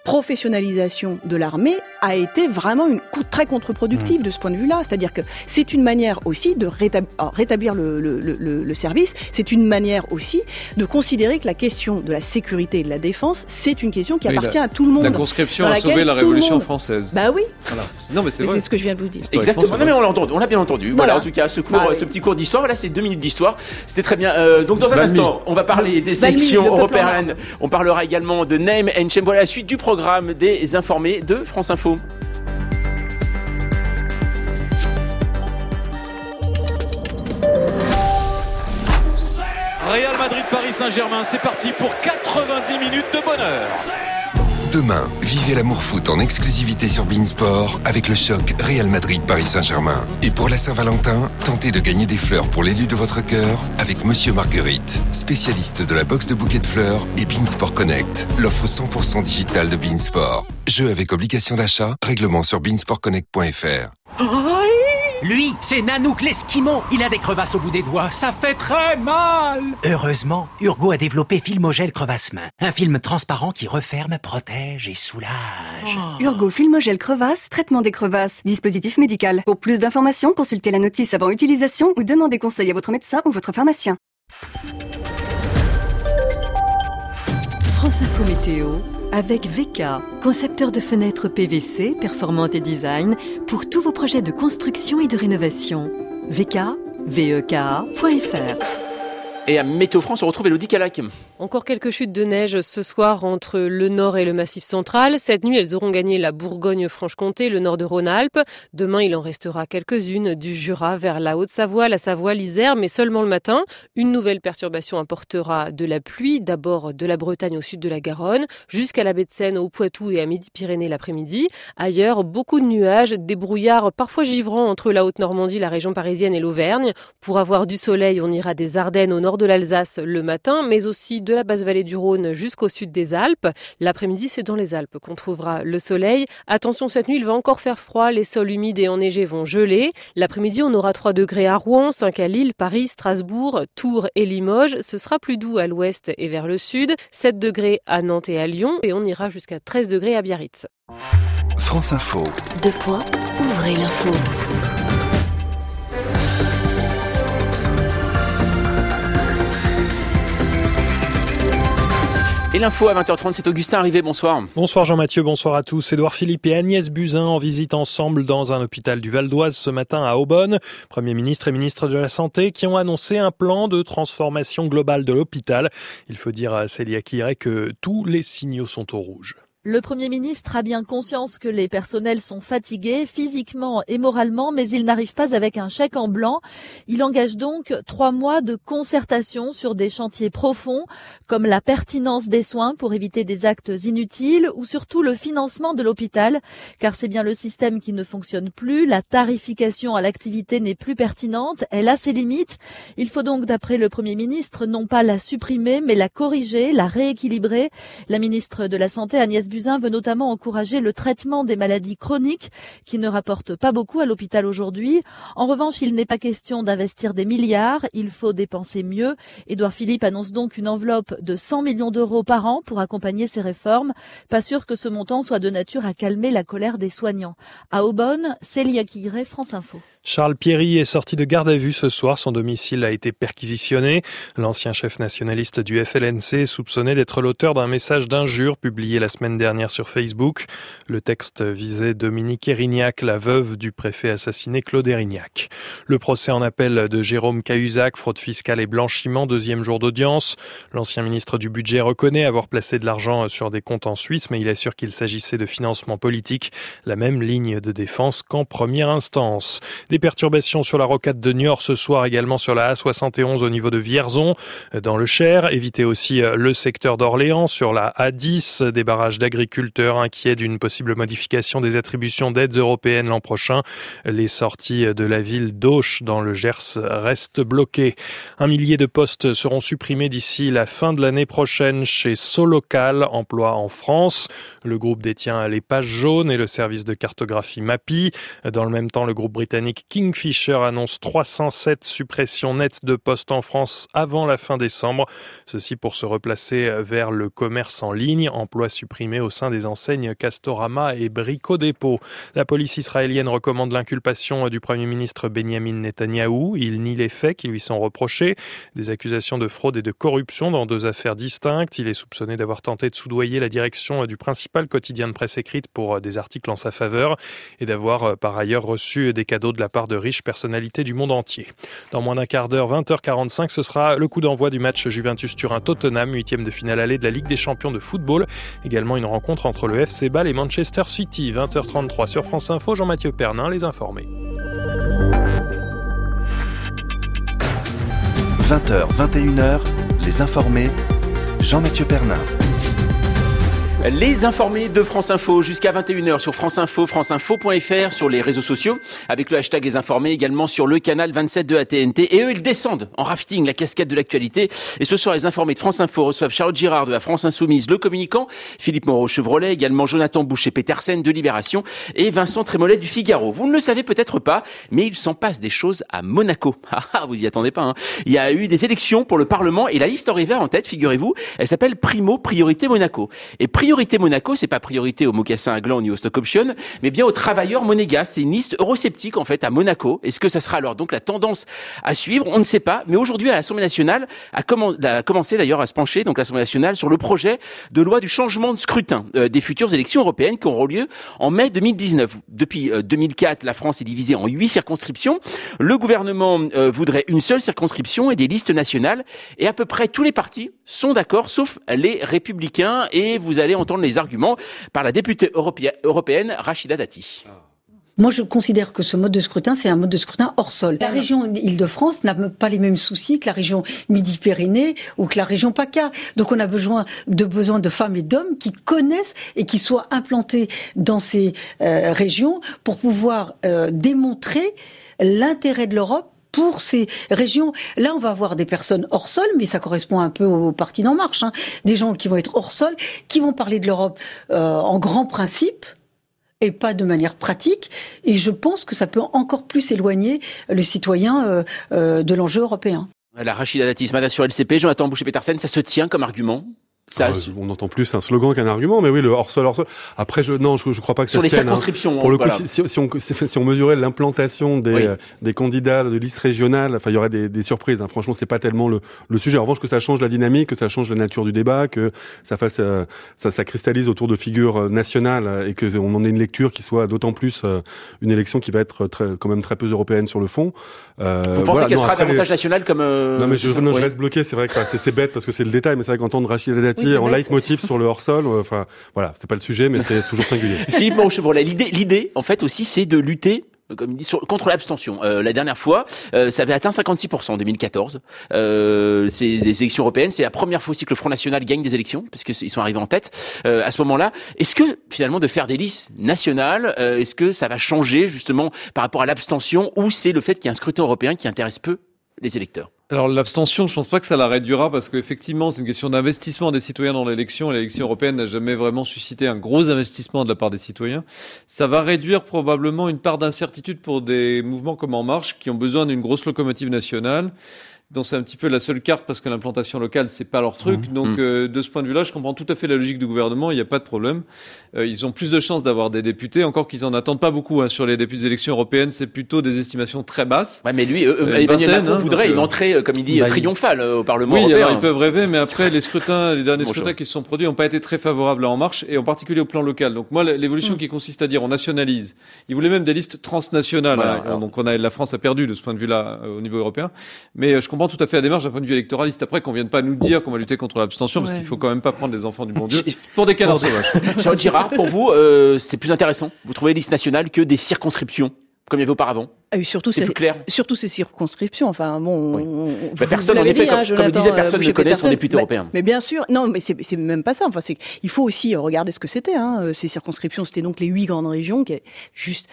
professionnalisation de l'armée a été vraiment une très contre-productive mmh. de ce point de vue-là. C'est-à-dire que c'est une manière aussi de rétablir, rétablir le, le, le, le service, c'est une manière aussi de considérer que la question de la sécurité et de la défense, c'est une question qui oui, appartient
la,
à tout le monde.
La conscription a sauvé la Révolution française.
Bah oui.
Voilà. Non, mais c'est
mais
vrai.
C'est ce que je viens de vous dire.
Exactement. Non, mais on l'a entendu. On l'a bien entendu. Voilà. voilà en tout cas, ce, cours, ah, oui. ce petit cours d'histoire. Voilà, c'est deux minutes d'histoire. C'était très bien. Euh, donc, dans un Balmy. instant, on va parler des Balmy, élections européennes. On parlera également de Name and Shame. Voilà la suite du programme des informés de France Info.
Real Madrid Paris Saint-Germain, c'est parti pour quatre-vingt-dix minutes de bonheur.
Demain, vivez l'amour foot en exclusivité sur Beansport avec le choc Real Madrid Paris Saint-Germain. Et pour la Saint-Valentin, tentez de gagner des fleurs pour l'élu de votre cœur avec Monsieur Marguerite, spécialiste de la boxe de bouquets de fleurs et Beansport Connect, l'offre cent pour cent digitale de Beansport. Jeu avec obligation d'achat, règlement sur beansport connect point f r.
Lui, c'est Nanook l'Esquimau. Il a des crevasses au bout des doigts. Ça fait très mal. Heureusement, Urgo a développé Filmogel Crevasse-Main. Un film transparent qui referme, protège et soulage.
Oh. Urgo Filmogel Crevasse, traitement des crevasses. Dispositif médical. Pour plus d'informations, consultez la notice avant utilisation ou demandez conseil à votre médecin ou votre pharmacien.
France Info Météo avec V K, concepteur de fenêtres P V C, performantes et design pour tous vos projets de construction et de rénovation. V K, V E K A point F R.
Et à Météo France, on retrouve Élodie Calac.
Encore quelques chutes de neige ce soir entre le nord et le massif central. Cette nuit, elles auront gagné la Bourgogne-Franche-Comté, le nord de Rhône-Alpes. Demain, il en restera quelques-unes du Jura vers la Haute-Savoie, la Savoie, l'Isère, mais seulement le matin. Une nouvelle perturbation apportera de la pluie, d'abord de la Bretagne au sud de la Garonne, jusqu'à la baie de Seine, au Poitou et à Midi-Pyrénées l'après-midi. Ailleurs, beaucoup de nuages, des brouillards parfois givrants entre la Haute-Normandie, la région parisienne et l'Auvergne. Pour avoir du soleil, on ira des Ardennes au nord de l'Alsace le matin, mais aussi de la basse vallée du Rhône jusqu'au sud des Alpes. L'après-midi, c'est dans les Alpes qu'on trouvera le soleil. Attention, cette nuit, il va encore faire froid. Les sols humides et enneigés vont geler. L'après-midi, on aura trois degrés à Rouen, cinq à Lille, Paris, Strasbourg, Tours et Limoges. Ce sera plus doux à l'ouest et vers le sud. sept degrés à Nantes et à Lyon. Et on ira jusqu'à treize degrés à Biarritz.
France Info.
Deux points, ouvrez l'info.
Et l'info à vingt heures trente, c'est Augustin Arrivé, bonsoir.
Bonsoir Jean-Mathieu, bonsoir à tous. Édouard Philippe et Agnès Buzyn en visite ensemble dans un hôpital du Val d'Oise ce matin à Aubonne. Premier ministre et ministre de la Santé qui ont annoncé un plan de transformation globale de l'hôpital. Il faut dire à Célia Quiré que tous les signaux sont au rouge.
Le Premier ministre a bien conscience que les personnels sont fatigués physiquement et moralement, mais il n'arrive pas avec un chèque en blanc. Il engage donc trois mois de concertation sur des chantiers profonds, comme la pertinence des soins pour éviter des actes inutiles ou surtout le financement de l'hôpital, car c'est bien le système qui ne fonctionne plus. La tarification à l'activité n'est plus pertinente, elle a ses limites. Il faut donc, d'après le Premier ministre, non pas la supprimer, mais la corriger, la rééquilibrer. La ministre de la Santé, Agnès Buzyn, veut notamment encourager le traitement des maladies chroniques qui ne rapportent pas beaucoup à l'hôpital aujourd'hui. En revanche, il n'est pas question d'investir des milliards, il faut dépenser mieux. Édouard Philippe annonce donc une enveloppe de cent millions d'euros par an pour accompagner ces réformes. Pas sûr que ce montant soit de nature à calmer la colère des soignants. À Aubonne, Célia Quiré, France Info.
Charles Pieri est sorti de garde à vue ce soir. Son domicile a été perquisitionné. L'ancien chef nationaliste du F L N C est soupçonné d'être l'auteur d'un message d'injure publié la semaine dernière sur Facebook. Le texte visait Dominique Erignac, la veuve du préfet assassiné Claude Erignac. Le procès en appel de Jérôme Cahuzac, fraude fiscale et blanchiment, deuxième jour d'audience. L'ancien ministre du Budget reconnaît avoir placé de l'argent sur des comptes en Suisse, mais il assure qu'il s'agissait de financement politique, la même ligne de défense qu'en première instance. Des perturbations sur la rocade de Niort ce soir, également sur la A soixante et onze au niveau de Vierzon, dans le Cher. Évitez aussi le secteur d'Orléans sur la A dix, des barrages d'agriculteurs inquiets d'une possible modification des attributions d'aides européennes l'an prochain. Les sorties de la ville d'Auch dans le Gers restent bloquées. Un millier de postes seront supprimés d'ici la fin de l'année prochaine chez Solocal, emploi en France. Le groupe détient les pages jaunes et le service de cartographie Mappy. Dans le même temps, le groupe britannique Kingfisher annonce trois cent sept suppressions nettes de postes en France avant la fin décembre. Ceci pour se replacer vers le commerce en ligne. Emplois supprimés
exprimées au sein des enseignes Castorama et Brico Dépôt. La police israélienne recommande l'inculpation du Premier ministre Benjamin Netanyahou. Il nie les faits qui lui sont reprochés. Des accusations de fraude et de corruption dans deux affaires distinctes. Il est soupçonné d'avoir tenté de soudoyer la direction du principal quotidien de presse écrite pour des articles en sa faveur et d'avoir par ailleurs reçu des cadeaux de la part de riches personnalités du monde entier. Dans moins d'un quart d'heure, vingt heures quarante-cinq, ce sera le coup d'envoi du match Juventus-Turin-Tottenham, huitième de finale aller de la Ligue des champions de football. Également une rencontre entre le F C Bâle et Manchester City. vingt heures trente-trois sur France Info, Jean-Mathieu Pernin, les informés.
vingt heures, vingt et une heures, les informés, Jean-Mathieu Pernin.
Les informés de France Info jusqu'à vingt et une heures sur France Info, franceinfo point f r, sur les réseaux sociaux, avec le hashtag Les Informés, également sur le canal vingt-sept de A T N T. Et eux, ils descendent en rafting la casquette de l'actualité. Et ce soir, les informés de France Info reçoivent Charlotte Girard de la France Insoumise, Le Communicant, Philippe Moreau-Chevrolet, également Jonathan Boucher-Petersen de Libération et Vincent Trémollet du Figaro. Vous ne le savez peut-être pas, mais il s'en passe des choses à Monaco. Ah ah, vous y attendez pas, hein. Il y a eu des élections pour le Parlement et la liste arrivée en tête, figurez-vous. Elle s'appelle Primo Priorité Monaco. Et Priorité Monaco, c'est pas priorité aux mocassins à gland ni aux stock options, mais bien aux travailleurs monégasques. C'est une liste eurosceptique, en fait, à Monaco. Est-ce que ça sera alors donc la tendance à suivre? On ne sait pas. Mais aujourd'hui, à l'Assemblée nationale, a, comm- a commencé d'ailleurs à se pencher, donc l'Assemblée nationale, sur le projet de loi du changement de scrutin euh, des futures élections européennes qui auront lieu en mai deux mille dix-neuf. Depuis euh, deux mille quatre, la France est divisée en huit circonscriptions. Le gouvernement euh, voudrait une seule circonscription et des listes nationales. Et à peu près tous les partis sont d'accord, sauf les Républicains. Et vous allez entendre les arguments par la députée européenne, européenne Rachida Dati.
Moi, je considère que ce mode de scrutin, c'est un mode de scrutin hors sol. La région Île-de-France n'a pas les mêmes soucis que la région Midi-Pyrénées ou que la région PACA. Donc, on a besoin de besoin de femmes et d'hommes qui connaissent et qui soient implantés dans ces euh, régions pour pouvoir euh, démontrer l'intérêt de l'Europe pour ces régions. Là, on va avoir des personnes hors sol, mais ça correspond un peu au parti d'En Marche, hein. Des gens qui vont être hors sol, qui vont parler de l'Europe euh, en grand principe et pas de manière pratique. Et je pense que ça peut encore plus éloigner le citoyen euh, euh, de l'enjeu européen.
La Rachida Dati, ce matin sur L C P, Jonathan Boucher-Petersen, ça se tient comme argument? Ça,
ah, on entend plus un slogan qu'un argument, mais oui, le hors-sol, hors-sol. Après, je, non, je, je crois pas que
sur
ça
les
se tienne,
circonscriptions.
Hein. Pour le coup,
voilà.
si, si, on, si on mesurait l'implantation des, oui. euh, des candidats de listes régionales, enfin, il y aurait des, des surprises. Hein. Franchement, c'est pas tellement le, le sujet. En revanche, que ça change la dynamique, que ça change la nature du débat, que ça fasse, euh, ça, ça cristallise autour de figures nationales et que on en ait une lecture qui soit d'autant plus euh, une élection qui va être très, quand même très peu européenne sur le fond.
Euh, Vous pensez voilà, qu'elle non, sera davantage les... nationale comme euh,
Non, mais je, non, je reste bloqué. C'est vrai que c'est, c'est bête parce que c'est le détail, mais c'est vrai qu'entendre Rachida Dati oui, en leitmotiv sur le hors-sol, enfin, voilà, c'est pas le sujet, mais c'est toujours singulier.
Philippe Moreau-Chevrolet, l'idée, l'idée, en fait, aussi, c'est de lutter, comme il dit, sur, contre l'abstention. Euh, la dernière fois, euh, ça avait atteint cinquante-six pour cent en deux mille quatorze. Euh, c'est les élections européennes, c'est la première fois aussi que le Front National gagne des élections, puisqu'ils sont arrivés en tête euh, à ce moment-là. Est-ce que, finalement, de faire des listes nationales, euh, est-ce que ça va changer, justement, par rapport à l'abstention, ou c'est le fait qu'il y a un scrutin européen qui intéresse peu les électeurs?
Alors l'abstention, je pense pas que ça la réduira parce qu'effectivement c'est une question d'investissement des citoyens dans l'élection. L'élection européenne n'a jamais vraiment suscité un gros investissement de la part des citoyens. Ça va réduire probablement une part d'incertitude pour des mouvements comme En Marche qui ont besoin d'une grosse locomotive nationale. Donc c'est un petit peu la seule carte parce que l'implantation locale c'est pas leur truc. Mmh. Donc euh, de ce point de vue-là, je comprends tout à fait la logique du gouvernement. Il n'y a pas de problème. Euh, ils ont plus de chances d'avoir des députés, encore qu'ils en attendent pas beaucoup hein, sur les députés des élections européennes. C'est plutôt des estimations très basses.
Ouais, mais lui, euh, euh, Emmanuel Macron hein, voudrait donc, une entrée, euh, comme il dit, bah, triomphale euh, au Parlement
oui,
européen.
Oui, ils peuvent rêver, mais après les scrutins, les derniers
bon,
scrutins qui se sont produits n'ont pas été très favorables à En Marche et en particulier au plan local. Donc moi, l'évolution mmh. qui consiste à dire on nationalise. Ils voulaient même des listes transnationales. Voilà, hein, donc on a, la France a perdu de ce point de vue-là euh, au niveau européen. Mais euh, je comprends tout à fait la démarche. De vue électoraliste après qu'on vienne pas nous dire qu'on va lutter contre l'abstention ouais. parce qu'il faut quand même pas prendre les enfants du bon Dieu pour des canards sauvages.
Charlotte Girard, pour vous, euh, c'est plus intéressant. Vous trouvez les listes nationales que des circonscriptions comme il y avait auparavant?
Et surtout,
c'est, c'est plus clair.
Surtout ces circonscriptions. Enfin, bon,
oui.
on,
bah, personne en effet, dit, comme, hein, Jonathan, comme disait, personne ne connaît son député
bah,
européen.
Mais bien sûr, non, mais c'est, c'est même pas ça. Enfin, c'est, il faut aussi regarder ce que c'était. Hein. Ces circonscriptions, c'était donc les huit grandes régions qui est juste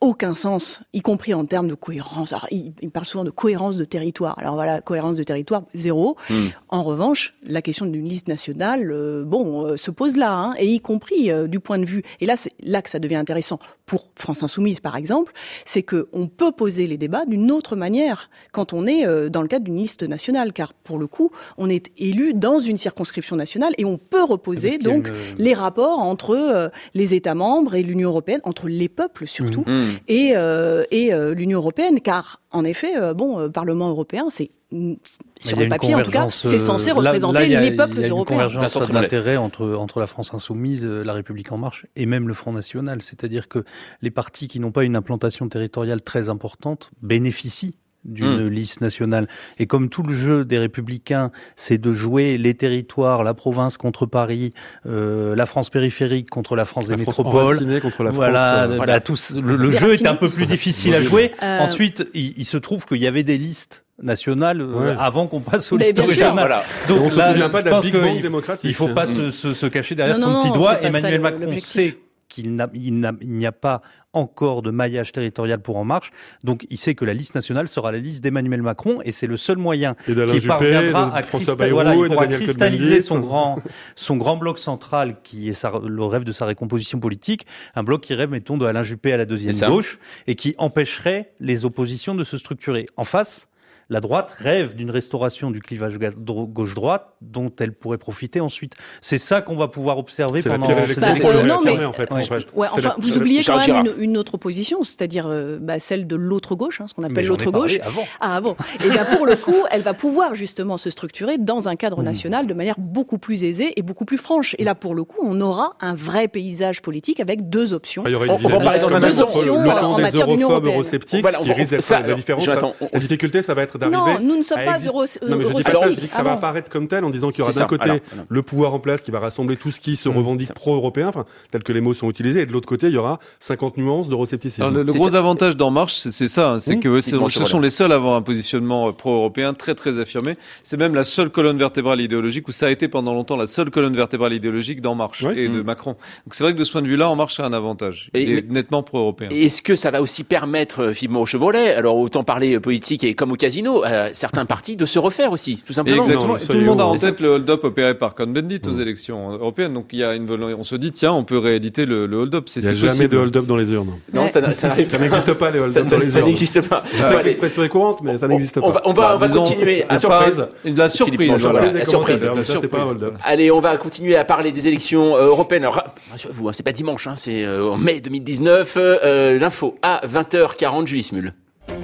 aucun sens, y compris en termes de cohérence. Alors, il, il parle souvent de cohérence de territoire. Alors voilà, cohérence de territoire, zéro. Mmh. En revanche, la question d'une liste nationale, euh, bon, euh, se pose là, hein, et y compris euh, du point de vue. Et là, c'est là que ça devient intéressant pour France Insoumise, par exemple, c'est que on peut poser les débats d'une autre manière quand on est euh, dans le cadre d'une liste nationale, car pour le coup, on est élu dans une circonscription nationale et on peut reposer donc une... les rapports entre euh, les États membres et l'Union européenne, entre les peuples surtout. Mmh. et, euh, et euh, l'Union européenne, car en effet, euh, bon, euh, Parlement européen, c'est sur le papier en tout cas, c'est censé représenter là, là, les peuples
il y a
européens.
Il y a une convergence d'intérêts entre, entre la France Insoumise, La République En Marche et même le Front National. C'est-à-dire que les partis qui n'ont pas une implantation territoriale très importante bénéficient d'une mmh. liste nationale. Et comme tout le jeu des Républicains, c'est de jouer les territoires, la province contre Paris, euh, la France périphérique contre la France la des France métropoles.
Contre la
voilà,
France, euh,
voilà. Tout, le, le jeu est un peu plus difficile à jouer. Euh... Ensuite, il, il se trouve qu'il y avait des listes nationales euh, ouais. avant qu'on passe aux listes régionales. Voilà.
Donc on là, se souvient pas de la Big Bang démocratique.
Il faut pas mmh. se, se, se cacher derrière
non,
son
non,
petit
non,
doigt. Emmanuel
ça,
Macron sait qu'il n'a, il n'a, il n'y a pas encore de maillage territorial pour En Marche, donc il sait que la liste nationale sera la liste d'Emmanuel Macron, et c'est le seul moyen qui
Juppé,
parviendra à
François
cristal...
Bayrou,
voilà, il pourra cristalliser
son
grand, son grand bloc central, qui est sa, le rêve de sa récomposition politique, un bloc qui rêve, mettons, de Alain Juppé à la deuxième gauche, et qui empêcherait les oppositions de se structurer. En face, la droite rêve d'une restauration du clivage gauche-droite dont elle pourrait profiter ensuite. C'est ça qu'on va pouvoir observer
c'est
pendant
ces
bah,
euh,
non, mais
en fait,
ouais, ouais, enfin, la, vous oubliez quand même une, une autre opposition, c'est-à-dire euh, bah, celle de l'autre gauche, hein, ce qu'on appelle l'autre gauche.
Avant.
Ah bon. Et bien pour le coup, elle va pouvoir justement se structurer dans un cadre mmh. national de manière beaucoup plus aisée et beaucoup plus franche. Et là, pour le coup, on aura un vrai paysage politique avec deux options.
Ah, il y
on, on va en parler dans un instant.
Le camp des europhobes eurosceptiques qui risque d'être la différence. La difficulté, ça va être d'arriver.
Non, nous ne sommes pas euro,
non, mais je dis pas ça, je dis que ça va apparaître comme tel en disant qu'il y aura d'un côté alors, le pouvoir en place qui va rassembler tout ce qui se revendique mmh, pro-européen, enfin, tel que les mots sont utilisés, et de l'autre côté, il y aura cinquante nuances d'euroscepticisme.
Le, le gros ça. avantage d'En Marche, c'est, c'est ça, hein, c'est mmh, que c'est, ce sont les seuls à avoir un positionnement pro-européen très très affirmé. C'est même la seule colonne vertébrale idéologique, où ça a été pendant longtemps la seule colonne vertébrale idéologique d'En Marche ouais. et mmh. de Macron. Donc c'est vrai que de ce point de vue-là, En Marche a un avantage. Et, il est mais, nettement pro-européen.
Et est-ce que ça va aussi permettre, Philippe Chevrolet, alors autant parler politique et comme au casino, à certains partis de se refaire aussi, tout simplement.
Exactement. Non, tout le monde a en tête le hold-up opéré par Cohn-Bendit aux mmh. élections européennes. Donc il y a une on se dit tiens, on peut rééditer le, le hold-up. C'est,
il n'y a
c'est
jamais
possible.
de hold-up dans les urnes.
Non, ça, ça n'arrive
ça n'existe pas les hold-up
ça,
dans les
ça,
urnes.
Ça n'existe pas.
Je sais que l'expression est courante, mais ça n'existe pas.
On va, on va, on va continuer.
La surprise. La surprise.
Voilà, la surprise.
C'est pas un hold-up.
Allez, on va continuer à parler des élections européennes. Alors, rassurez-vous, c'est pas dimanche, hein, c'est en mai deux mille dix-neuf. Euh, l'info à vingt heures quarante, Julie Smul.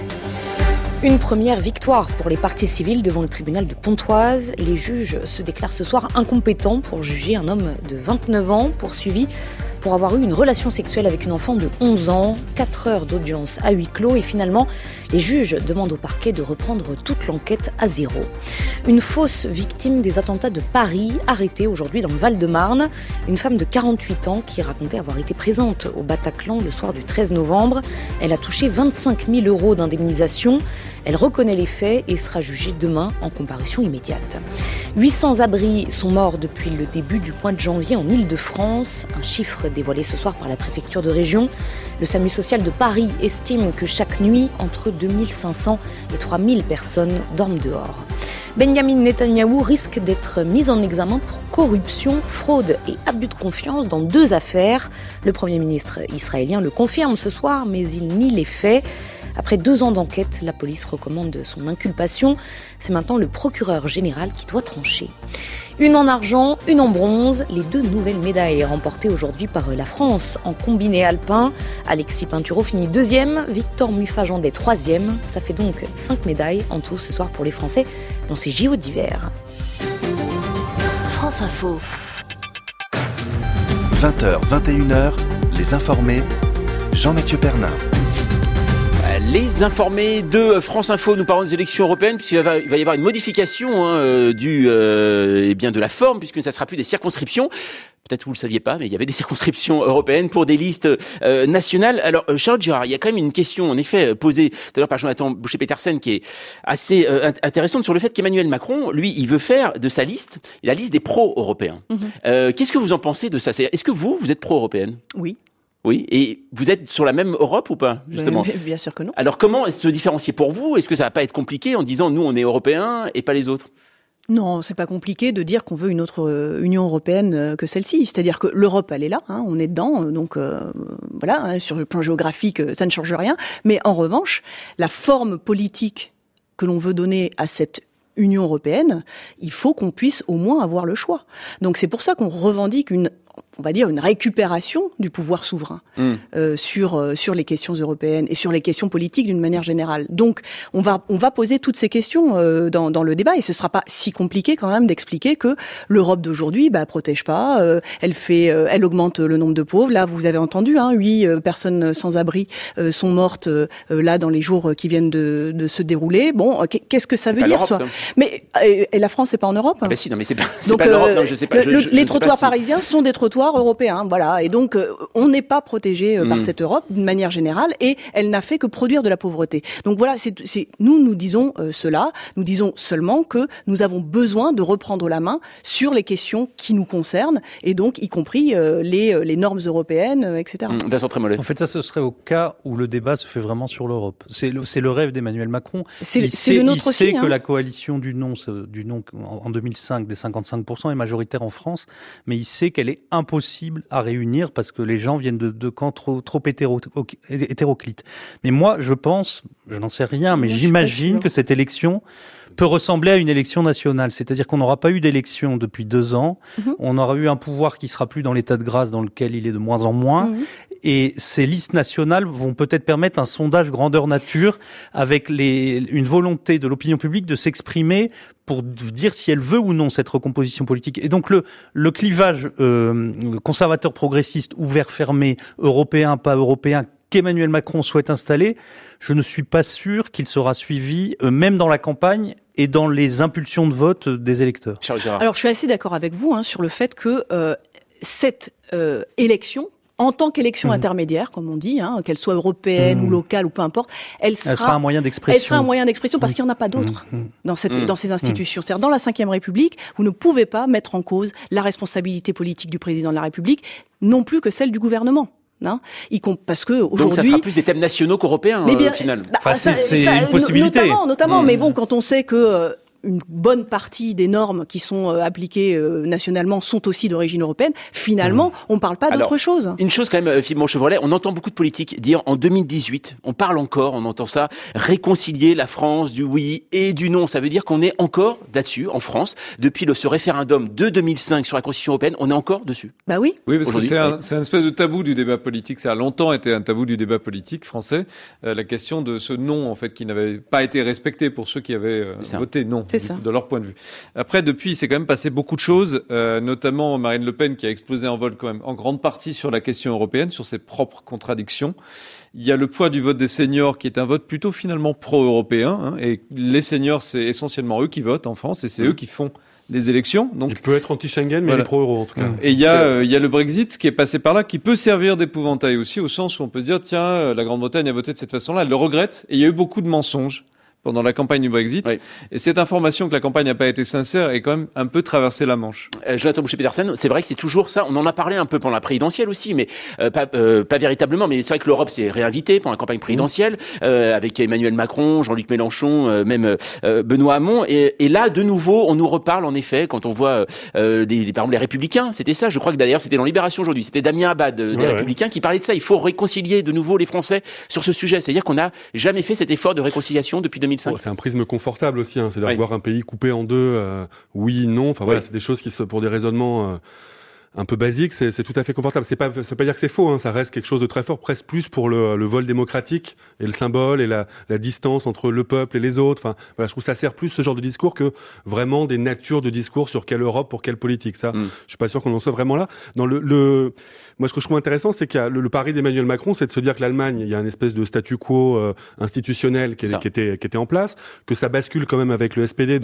Une première victoire pour les parties civiles devant le tribunal de Pontoise. Les juges se déclarent ce soir incompétents pour juger un homme de vingt-neuf ans poursuivi pour avoir eu une relation sexuelle avec une enfant de onze ans. Quatre heures d'audience à huis clos et finalement, les juges demandent au parquet de reprendre toute l'enquête à zéro. Une fausse victime des attentats de Paris, arrêtée aujourd'hui dans le Val-de-Marne. Une femme de quarante-huit ans qui racontait avoir été présente au Bataclan le soir du treize novembre. Elle a touché vingt-cinq mille euros d'indemnisation. Elle reconnaît les faits et sera jugée demain en comparution immédiate. huit cents abris sont morts depuis le début du mois de janvier en Île-de-France. Un chiffre dévoilé ce soir par la préfecture de région. Le SAMU social de Paris estime que chaque nuit, entre deux mille cinq cents et trois mille personnes dorment dehors. Benyamin Netanyahou risque d'être mis en examen pour corruption, fraude et abus de confiance dans deux affaires. Le Premier ministre israélien le confirme ce soir, mais il nie les faits. Après deux ans d'enquête, la police recommande son inculpation. C'est maintenant le procureur général qui doit trancher. Une en argent, une en bronze. Les deux nouvelles médailles remportées aujourd'hui par la France en combiné alpin. Alexis Pinturo finit deuxième, Victor Muffajandet troisième. Ça fait donc cinq médailles en tout ce soir pour les Français dans ces J O d'hiver.
France Info. vingt heures, vingt et une heures, les informés. Jean-Mathieu Pernin.
Les informés de France Info, nous parlons des élections européennes, puisqu'il va, il va y avoir une modification hein, du, euh, eh bien de la forme, puisque ça ne sera plus des circonscriptions. Peut-être vous ne le saviez pas, mais il y avait des circonscriptions européennes pour des listes euh, nationales. Alors, euh, Charlotte Girard, il y a quand même une question, en effet, posée tout à l'heure par Jonathan Boucher-Petersen, qui est assez euh, intéressante sur le fait qu'Emmanuel Macron, lui, il veut faire de sa liste la liste des pro-européens. Mm-hmm. Euh, qu'est-ce que vous en pensez de ça ? C'est, est-ce que vous, vous êtes pro-européenne ?
Oui.
Oui, et vous êtes sur la même Europe ou pas, justement?
Mais, bien sûr que non.
Alors comment se différencier pour vous? Est-ce que ça va pas être compliqué en disant nous on est européens et pas les autres?
Non, c'est pas compliqué de dire qu'on veut une autre euh, Union européenne euh, que celle-ci. C'est-à-dire que l'Europe, elle est là, hein, on est dedans, donc euh, voilà, hein, sur le plan géographique, ça ne change rien. Mais en revanche, la forme politique que l'on veut donner à cette Union européenne, il faut qu'on puisse au moins avoir le choix. Donc c'est pour ça qu'on revendique une, on va dire, une récupération du pouvoir souverain mmh. euh, sur euh, sur les questions européennes et sur les questions politiques d'une manière générale. Donc on va on va poser toutes ces questions euh, dans dans le débat et ce sera pas si compliqué quand même d'expliquer que l'Europe d'aujourd'hui bah protège pas, euh, elle fait euh, elle augmente le nombre de pauvres. Là vous avez entendu hein, huit euh, personnes sans abri euh, sont mortes euh, là dans les jours qui viennent de de se dérouler. Bon, qu'est-ce que ça veut dire ça? Mais et, et la France c'est pas en Europe?
Ah ben si, non mais c'est pas c'est
donc,
pas l'Europe,
euh,
non, je sais pas.
Le,
je,
le,
je,
les
je
trottoirs
si...
parisiens sont des trottoirs européens, voilà. Et donc, euh, on n'est pas protégé euh, par
mmh.
cette Europe d'une manière générale, et elle n'a fait que produire de la pauvreté. Donc voilà, c'est, c'est nous nous disons euh, cela. Nous disons seulement que nous avons besoin de reprendre la main sur les questions qui nous concernent, et donc y compris euh, les les normes européennes, euh, et cetera.
Mmh. Vincent Trémollet.
En fait, ça, ce serait au cas où le débat se fait vraiment sur l'Europe. C'est le, c'est le rêve d'Emmanuel Macron.
C'est,
il
c'est
sait,
le nôtre
il
aussi.
sait
hein.
que la coalition du non, du non en deux mille cinq des cinquante-cinq pour cent est majoritaire en France, mais il sait qu'elle est impossible à réunir parce que les gens viennent de, de camps trop, trop hétéro, hétéroclites. Mais moi, je pense, je n'en sais rien, mais
moi,
j'imagine que cette élection peut ressembler à une élection nationale. C'est-à-dire qu'on n'aura pas eu d'élection depuis deux ans. Mm-hmm. On aura eu un pouvoir qui sera plus dans l'état de grâce dans lequel il est de moins en moins. Mm-hmm. Et ces listes nationales vont peut-être permettre un sondage grandeur nature avec les, une volonté de l'opinion publique de s'exprimer pour dire si elle veut ou non cette recomposition politique. Et donc le, le clivage euh, conservateur progressiste, ouvert, fermé, européen, pas européen, qu'Emmanuel Macron souhaite installer, je ne suis pas sûr qu'il sera suivi, euh, même dans la campagne et dans les impulsions de vote des électeurs.
Alors je suis assez d'accord avec vous hein, sur le fait que euh, cette euh, élection, en tant qu'élection mmh. intermédiaire, comme on dit, hein, qu'elle soit européenne mmh. ou locale ou peu importe, elle sera,
elle sera un moyen d'expression.
Elle sera un moyen d'expression parce mmh. qu'il n'y en a pas d'autres mmh. dans, cette, mmh. dans ces institutions. Mmh. C'est-à-dire, dans la cinquième République, vous ne pouvez pas mettre en cause la responsabilité politique du président de la République, non plus que celle du gouvernement. Non, il compte parce que aujourd'hui.
Donc ça sera plus des thèmes nationaux qu'européens
mais bien,
euh, au final.
Bah,
enfin,
ça,
c'est, c'est
ça,
une possibilité.
Notamment, notamment.
Mmh.
Mais bon, quand on sait que euh, une bonne partie des normes qui sont euh, appliquées euh, nationalement sont aussi d'origine européenne, finalement, mmh. on ne parle pas
Alors,
d'autre chose.
Une chose quand même, Philippe Monchevrolet, on entend beaucoup de politiques dire en deux mille dix-huit, on parle encore, on entend ça, réconcilier la France du oui et du non. Ça veut dire qu'on est encore là-dessus, en France, depuis le, ce référendum de deux mille cinq sur la Constitution européenne, on est encore dessus.
Bah oui.
Oui, parce
Aujourd'hui,
que c'est,
ouais.
un, c'est un espèce de tabou du débat politique. Ça a longtemps été un tabou du débat politique français. Euh, la question de ce non, en fait, qui n'avait pas été respecté pour ceux qui avaient euh, voté non,
c'est ça.
de leur point de vue. Après, depuis, il s'est quand même passé beaucoup de choses, euh, notamment Marine Le Pen qui a explosé en vol quand même en grande partie sur la question européenne, sur ses propres contradictions. Il y a le poids du vote des seniors qui est un vote plutôt finalement pro-européen. Hein, et les seniors, c'est essentiellement eux qui votent en France et c'est mmh. eux qui font les élections. Donc,
il peut être anti-Schengen, mais voilà. Il est pro-euro en tout cas. Mmh.
Et il y a, euh, il y a le Brexit qui est passé par là, qui peut servir d'épouvantail aussi, au sens où on peut se dire, tiens, la Grande-Bretagne a voté de cette façon-là, elle le regrette. Et il y a eu beaucoup de mensonges pendant la campagne du Brexit. Oui. Et cette information que la campagne n'a pas été sincère est quand même un peu traversé la Manche.
Euh, Jonathan Boucher-Petersen, c'est vrai que c'est toujours ça. On en a parlé un peu pendant la présidentielle aussi, mais euh, pas, euh, pas véritablement. Mais c'est vrai que l'Europe s'est réinvitée pendant la campagne présidentielle, mmh. euh, avec Emmanuel Macron, Jean-Luc Mélenchon, euh, même euh, Benoît Hamon. Et, et là, de nouveau, on nous reparle en effet quand on voit euh, des, des, par exemple les Républicains. C'était ça. Je crois que d'ailleurs c'était dans Libération aujourd'hui. C'était Damien Abad euh, des ouais, Républicains ouais. qui parlait de ça. Il faut réconcilier de nouveau les Français sur ce sujet. C'est-à-dire qu'on n'a jamais fait cet effort de réconciliation depuis deux mille cinq.
Oh, c'est un prisme confortable aussi, hein. C'est d'avoir oui. un pays coupé en deux, euh, oui, non, enfin oui. voilà, c'est des choses qui, pour des raisonnements euh, un peu basiques, c'est, c'est tout à fait confortable. C'est pas, ça veut pas dire que c'est faux, hein. Ça reste quelque chose de très fort, presque plus pour le, le vol démocratique et le symbole et la, la distance entre le peuple et les autres. Enfin, voilà, je trouve que ça sert plus ce genre de discours que vraiment des natures de discours sur quelle Europe pour quelle politique. Ça, mm. je suis pas sûr qu'on en soit vraiment là. Dans le, le Moi, ce que je trouve intéressant, c'est que le, le pari d'Emmanuel Macron, c'est de se dire que l'Allemagne, il y a une espèce de statu quo euh, institutionnel qui, est, qui, était, qui était en place, que ça bascule quand même avec le S P D, donc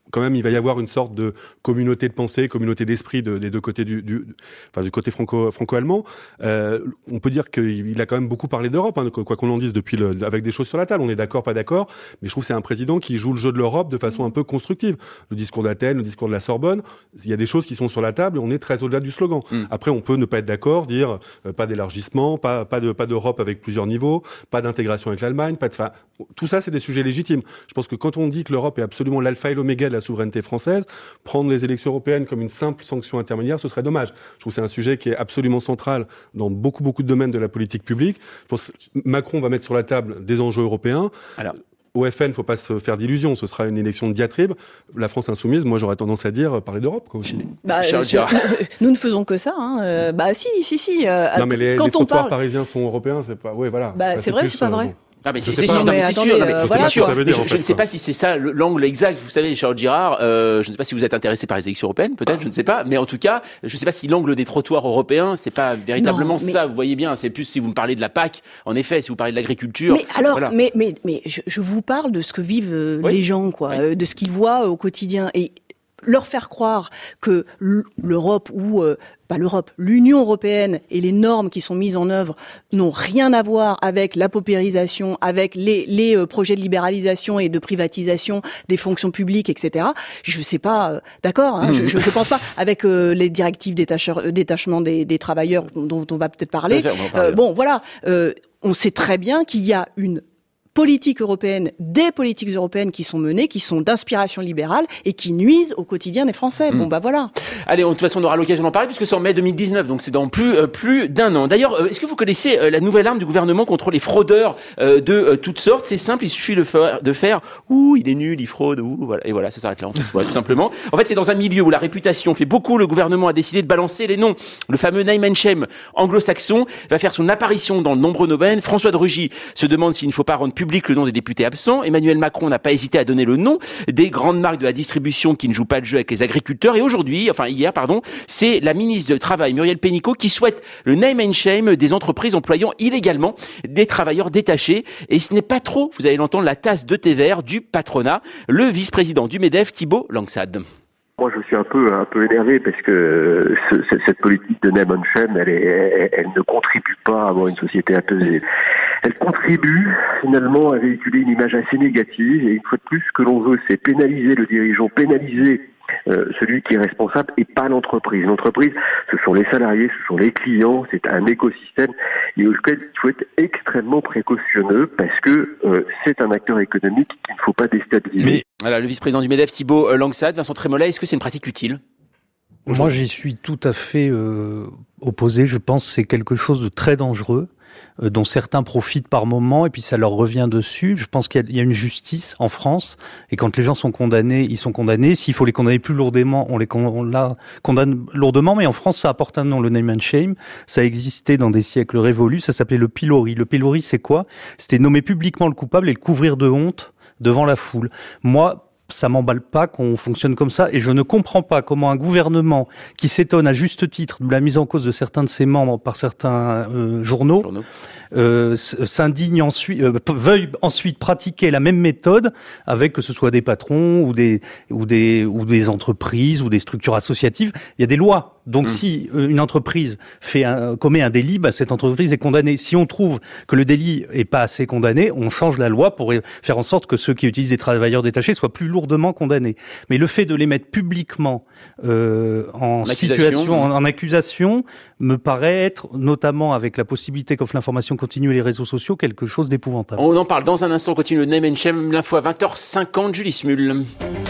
quand même, il va y avoir une sorte de communauté de pensée, communauté d'esprit de, des deux côtés du, du, enfin, du côté franco, franco-allemand. Euh, on peut dire qu'il a quand même beaucoup parlé d'Europe, hein, quoi qu'on en dise, depuis le, avec des choses sur la table. On est d'accord, pas d'accord, mais je trouve que c'est un président qui joue le jeu de l'Europe de façon un peu constructive. Le discours d'Athènes, le discours de la Sorbonne, il y a des choses qui sont sur la table et on est très au-delà du slogan. Mm. Après, on peut ne pas être d'accord, dire euh, pas d'élargissement, pas, pas, de, pas d'Europe avec plusieurs niveaux, pas d'intégration avec l'Allemagne, pas de, enfin, tout ça, c'est des sujets légitimes. Je pense que quand on dit que l'Europe est absolument l'alpha et l'oméga de la souveraineté française, prendre les élections européennes comme une simple sanction intermédiaire, ce serait dommage. Je trouve que c'est un sujet qui est absolument central dans beaucoup, beaucoup de domaines de la politique publique. Je pense que Macron va mettre sur la table des enjeux européens. Alors, au F N, il ne faut pas se faire d'illusions, ce sera une élection de diatribe. La France insoumise, moi j'aurais tendance à dire parler d'Europe. Quoi, aussi.
Bah, je, nous ne faisons que ça. Hein. Euh, bah si, si, si. Euh,
non mais les,
quand
les
on
trottoirs
parle...
parisiens sont européens, c'est pas. Oui, voilà.
Bah,
bah,
c'est,
c'est
vrai,
plus,
c'est pas vrai.
Ah mais c'est,
c'est,
c'est sûr, non, mais c'est
attendez,
sûr, non, mais
euh,
c'est
voilà,
sûr.
Ça dire,
je,
en fait,
je ne sais
quoi.
pas si c'est ça l'angle exact. Vous savez, Charles Girard, euh, je ne sais pas si vous êtes intéressé par les élections européennes, peut-être, je ne sais pas. Mais en tout cas, je ne sais pas si l'angle des trottoirs européens, c'est pas véritablement non, mais... ça. Vous voyez bien, c'est plus si vous me parlez de la P A C. En effet, si vous parlez de l'agriculture.
Mais alors,
voilà.
mais mais mais je, je vous parle de ce que vivent euh, oui. les gens, quoi, oui. euh, de ce qu'ils voient euh, au quotidien et leur faire croire que l'Europe ou euh, pas l'Europe, l'Union européenne et les normes qui sont mises en œuvre n'ont rien à voir avec la paupérisation, avec les, les euh, projets de libéralisation et de privatisation des fonctions publiques, et cetera. Je sais pas, euh, d'accord, hein, mmh. je, je, je pense pas avec euh, les directives détacheur, détachement des, des travailleurs dont, dont on va peut-être parler. Bien, parler. Euh, bon, voilà, euh, on sait très bien qu'il y a une politiques européennes, des politiques européennes qui sont menées, qui sont d'inspiration libérale et qui nuisent au quotidien des Français. Mmh. Bon, bah voilà.
Allez, de toute façon, on aura l'occasion d'en parler puisque c'est en mai deux mille dix-neuf, donc c'est dans plus euh, plus d'un an. D'ailleurs, euh, est-ce que vous connaissez euh, la nouvelle arme du gouvernement contre les fraudeurs euh, de euh, toutes sortes? C'est simple, il suffit de faire, de faire ouh, il est nul, il fraude, ouh, voilà, et voilà, ça s'arrête là en fait, voilà, tout simplement. En fait, c'est dans un milieu où la réputation fait beaucoup. Le gouvernement a décidé de balancer les noms. Le fameux name and shame anglo-saxon va faire son apparition dans de nombreux domaines. François de Rugy se demande s'il ne faut pas rendre public le nom des députés absents. Emmanuel Macron n'a pas hésité à donner le nom des grandes marques de la distribution qui ne jouent pas le jeu avec les agriculteurs. Et aujourd'hui, enfin hier, pardon, c'est la ministre du Travail, Muriel Pénicaud, qui souhaite le name and shame des entreprises employant illégalement des travailleurs détachés. Et ce n'est pas trop, vous allez l'entendre, la tasse de thé vert du patronat. Le vice-président du MEDEF, Thibault Langsad.
Moi, je suis un peu un peu énervé parce que ce, cette politique de name and shame, elle, est, elle, elle ne contribue pas à avoir une société apaisée. Elle contribue finalement à véhiculer une image assez négative. Et une fois de plus, ce que l'on veut, c'est pénaliser le dirigeant, pénaliser euh, celui qui est responsable et pas l'entreprise. L'entreprise, ce sont les salariés, ce sont les clients, c'est un écosystème et auquel il faut être extrêmement précautionneux parce que euh, c'est un acteur économique qu'il ne faut pas déstabiliser.
Mais voilà, le vice-président du MEDEF, Thibault Langsad, Vincent Trémollet, est-ce que c'est une pratique utile ?
Moi, j'y suis tout à fait euh, opposé. Je pense que c'est quelque chose de très dangereux, euh, dont certains profitent par moment, et puis ça leur revient dessus. Je pense qu'il y a, il y a une justice en France, et quand les gens sont condamnés, ils sont condamnés. S'il faut les condamner plus lourdement, on les on la condamne lourdement. Mais en France, ça apporte un nom, le name and shame. Ça a existé dans des siècles révolus. Ça s'appelait le pilori. Le pilori, c'est quoi ? C'était nommer publiquement le coupable et le couvrir de honte devant la foule. Moi, ça m'emballe pas qu'on fonctionne comme ça, et je ne comprends pas comment un gouvernement qui s'étonne à juste titre de la mise en cause de certains de ses membres par certains euh, journaux, journaux. Euh, s'indigne ensuite, euh, veuille ensuite pratiquer la même méthode avec que ce soit des patrons ou des ou des ou des entreprises ou des structures associatives. Il y a des lois. Donc, mmh. si euh, une entreprise fait un, commet un délit, bah, cette entreprise est condamnée. Si on trouve que le délit est pas assez condamné, on change la loi pour faire en sorte que ceux qui utilisent des travailleurs détachés soient plus lourdement condamnés. Mais le fait de les mettre publiquement euh, en, en situation, accusation, en, en accusation, me paraît être, notamment avec la possibilité qu'offre l'information continue et les réseaux sociaux, quelque chose d'épouvantable.
On en parle dans un instant. On continue le name and shame, l'info à vingt heures cinquante. Julie Smul.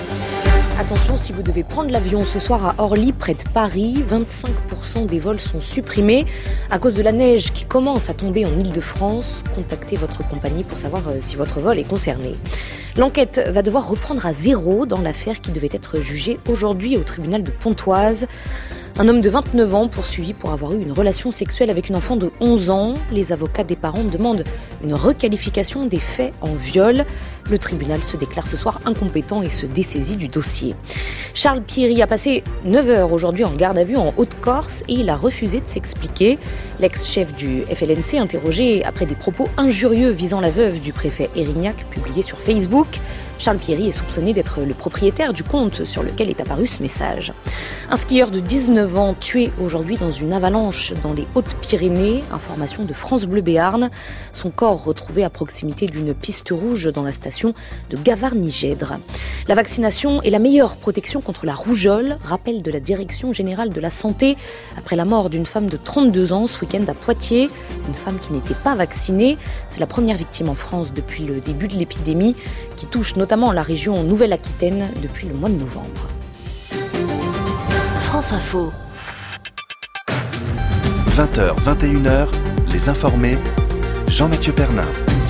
Attention, si vous devez prendre l'avion ce soir à Orly, près de Paris, vingt-cinq pour cent des vols sont supprimés à cause de la neige qui commence à tomber en Île-de-France. Contactez votre compagnie pour savoir si votre vol est concerné. L'enquête va devoir reprendre à zéro dans l'affaire qui devait être jugée aujourd'hui au tribunal de Pontoise. Un homme de vingt-neuf ans poursuivi pour avoir eu une relation sexuelle avec une enfant de onze ans. Les avocats des parents demandent une requalification des faits en viol. Le tribunal se déclare ce soir incompétent et se dessaisit du dossier. Charles Pieri a passé neuf heures aujourd'hui en garde à vue en Haute-Corse et il a refusé de s'expliquer. L'ex-chef du F L N C, interrogé après des propos injurieux visant la veuve du préfet Erignac, publiés sur Facebook. Charles Pieri est soupçonné d'être le propriétaire du compte sur lequel est apparu ce message. Un skieur de dix-neuf ans tué aujourd'hui dans une avalanche dans les Hautes-Pyrénées. Information de France Bleu Béarn. Son corps retrouvé à proximité d'une piste rouge dans la station de Gavarnie-Gèdre. La vaccination est la meilleure protection contre la rougeole, rappel de la Direction générale de la santé après la mort d'une femme de trente-deux ans ce week-end à Poitiers. Une femme qui n'était pas vaccinée. C'est la première victime en France depuis le début de l'épidémie qui touche notamment la région Nouvelle-Aquitaine depuis le mois de novembre.
France Info. vingt heures, vingt et une heures, les informés, Jean-Mathieu Pernin.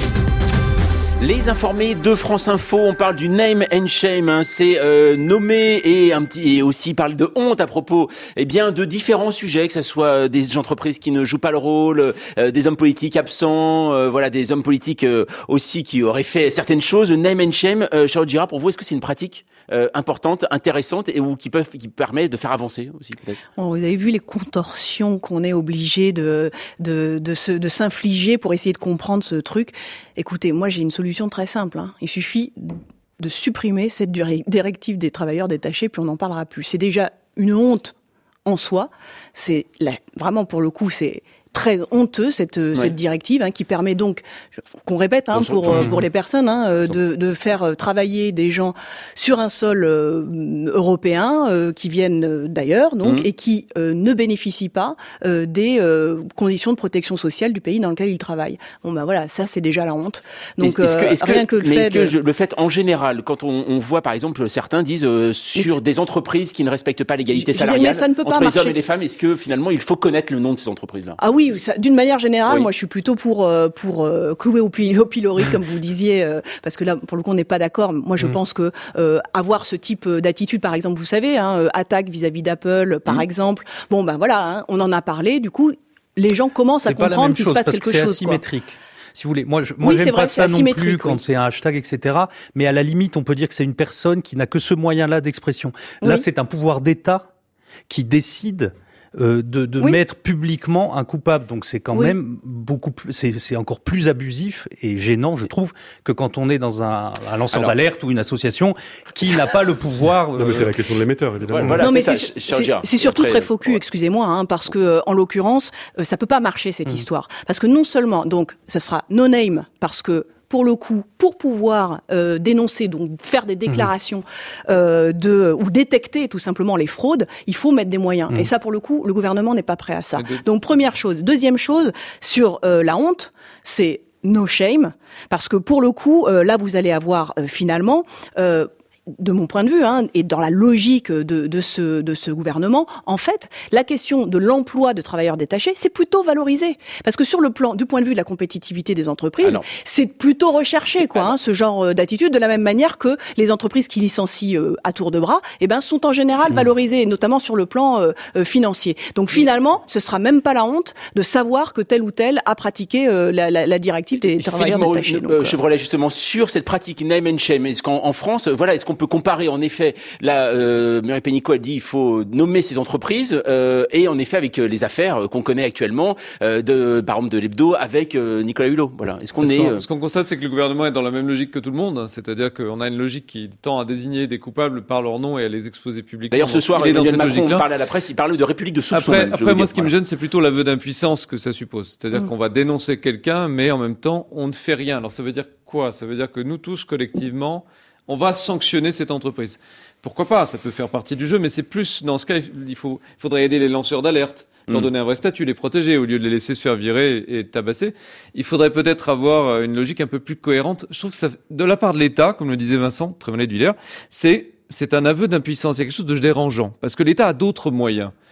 Les informés de France Info, on parle du name and shame, hein, c'est euh, nommer et un petit et aussi parle de honte à propos, eh bien, de différents sujets, que ce soit des entreprises qui ne jouent pas le rôle, euh, des hommes politiques absents, euh, voilà, des hommes politiques euh, aussi qui auraient fait certaines choses. Name and shame, euh, Charlotte Girard, pour vous, est-ce que c'est une pratique euh, importante, intéressante et ou qui peuvent qui permet de faire avancer aussi peut-être?
Bon, vous avez vu les contorsions qu'on est obligé de de de se de s'infliger pour essayer de comprendre ce truc. Écoutez, moi j'ai une solution très simple. Hein. Il suffit de supprimer cette directive des travailleurs détachés, puis on n'en parlera plus. C'est déjà une honte en soi. C'est là, vraiment pour le coup, c'est très honteux cette ouais. cette directive hein, qui permet donc qu'on répète hein, pour pour, pour les personnes hein, de de faire travailler des gens sur un sol euh, européen euh, qui viennent d'ailleurs donc mmh. et qui euh, ne bénéficient pas euh, des euh, conditions de protection sociale du pays dans lequel ils travaillent. Bon ben voilà, ça c'est déjà la honte. Donc
est-ce que, est-ce
euh, rien
que,
que le
mais
fait
est-ce que
de...
je, le fait en général quand on, on voit par exemple certains disent euh, sur des entreprises qui ne respectent pas l'égalité salariale
mais ça ne peut pas
entre
marcher.
les hommes et les femmes, est-ce que finalement il faut connaître le nom de ces entreprises là?
Ah oui, ça, d'une manière générale,
oui.
moi je suis plutôt pour euh, pour euh, clouer au, pil- au pilori comme vous disiez, euh, parce que là pour le coup on n'est pas d'accord. Moi je mmh. pense que euh, avoir ce type d'attitude, par exemple, vous savez, hein, euh, attaque vis-à-vis d'Apple, par mmh. exemple. Bon ben voilà, hein, on en a parlé. Du coup, les gens commencent
c'est
à comprendre qu'il se passe quelque
c'est
chose.
C'est asymétrique.
Quoi.
Si vous voulez, moi, je, moi,
oui,
j'aime
vrai,
pas ça non plus
oui.
quand c'est un hashtag, et cetera. Mais à la limite, on peut dire que c'est une personne qui n'a que ce moyen-là d'expression. Là, oui. c'est un pouvoir d'État qui décide Euh, de, de oui. mettre publiquement un coupable. Donc c'est quand oui. même beaucoup plus, c'est, c'est encore plus abusif et gênant, je trouve, que quand on est dans un, un lanceur Alors, d'alerte ou une association qui n'a pas le pouvoir.
Euh... Non mais c'est la question de l'émetteur, évidemment.
Voilà, non mais c'est, c'est, c'est, c'est surtout après, très faux cul, ouais. excusez-moi, hein, parce que en l'occurrence, euh, ça peut pas marcher cette mmh. histoire, parce que non seulement, donc, ça sera no name, parce que pour le coup, pour pouvoir euh, dénoncer, donc faire des déclarations euh, de ou détecter tout simplement les fraudes, il faut mettre des moyens. Mmh. Et ça, pour le coup, le gouvernement n'est pas prêt à ça. Donc première chose. Deuxième chose, sur euh, la honte, c'est no shame, parce que pour le coup, euh, là, vous allez avoir euh, finalement... Euh, de mon point de vue, hein, et dans la logique de, de ce de ce gouvernement, en fait, la question de l'emploi de travailleurs détachés, c'est plutôt valorisé, parce que sur le plan du point de vue de la compétitivité des entreprises, Alors, c'est plutôt recherché, quoi, hein, ce genre d'attitude, de la même manière que les entreprises qui licencient euh, à tour de bras, eh ben, sont en général mmh. valorisées, notamment sur le plan euh, euh, financier. Donc finalement, ce sera même pas la honte de savoir que tel ou tel a pratiqué euh, la, la, la directive des travailleurs
Philippe
détachés.
Donc, euh, Chevrolet, justement, sur cette pratique name and shame, est-ce qu'en en France, voilà, est-ce qu'on peut comparer en effet, là, euh, Muriel Pénicaud a dit il faut nommer ces entreprises euh, et en effet avec euh, les affaires qu'on connaît actuellement, euh, de, par exemple de l'hebdo avec euh, Nicolas Hulot. Voilà. Est-ce qu'on
ce
est
qu'on,
euh...
ce qu'on constate, c'est que le gouvernement est dans la même logique que tout le monde, c'est-à-dire qu'on a une logique qui tend à désigner des coupables par leur nom et à les exposer publiquement.
D'ailleurs, ce soir, Emmanuel Macron parle à la presse, il parle de république de soupçon.
Après,
même,
après moi,
dire,
ce qui
voilà.
me gêne, c'est plutôt l'aveu d'impuissance que ça suppose. C'est-à-dire mmh. qu'on va dénoncer quelqu'un, mais en même temps, on ne fait rien. Alors, ça veut dire quoi? Ça veut dire que nous tous, collectivement, on va sanctionner cette entreprise. Pourquoi pas? Ça peut faire partie du jeu, mais c'est plus, dans ce cas, il faut, il faudrait aider les lanceurs d'alerte, leur mmh. donner un vrai statut, les protéger, au lieu de les laisser se faire virer et tabasser. Il faudrait peut-être avoir une logique un peu plus cohérente. Je trouve que ça, de la part de l'État, comme le disait Vincent, très mal d'Huillière, c'est, c'est un aveu d'impuissance. Il y a quelque chose de dérangeant. Parce que l'État a d'autres moyens.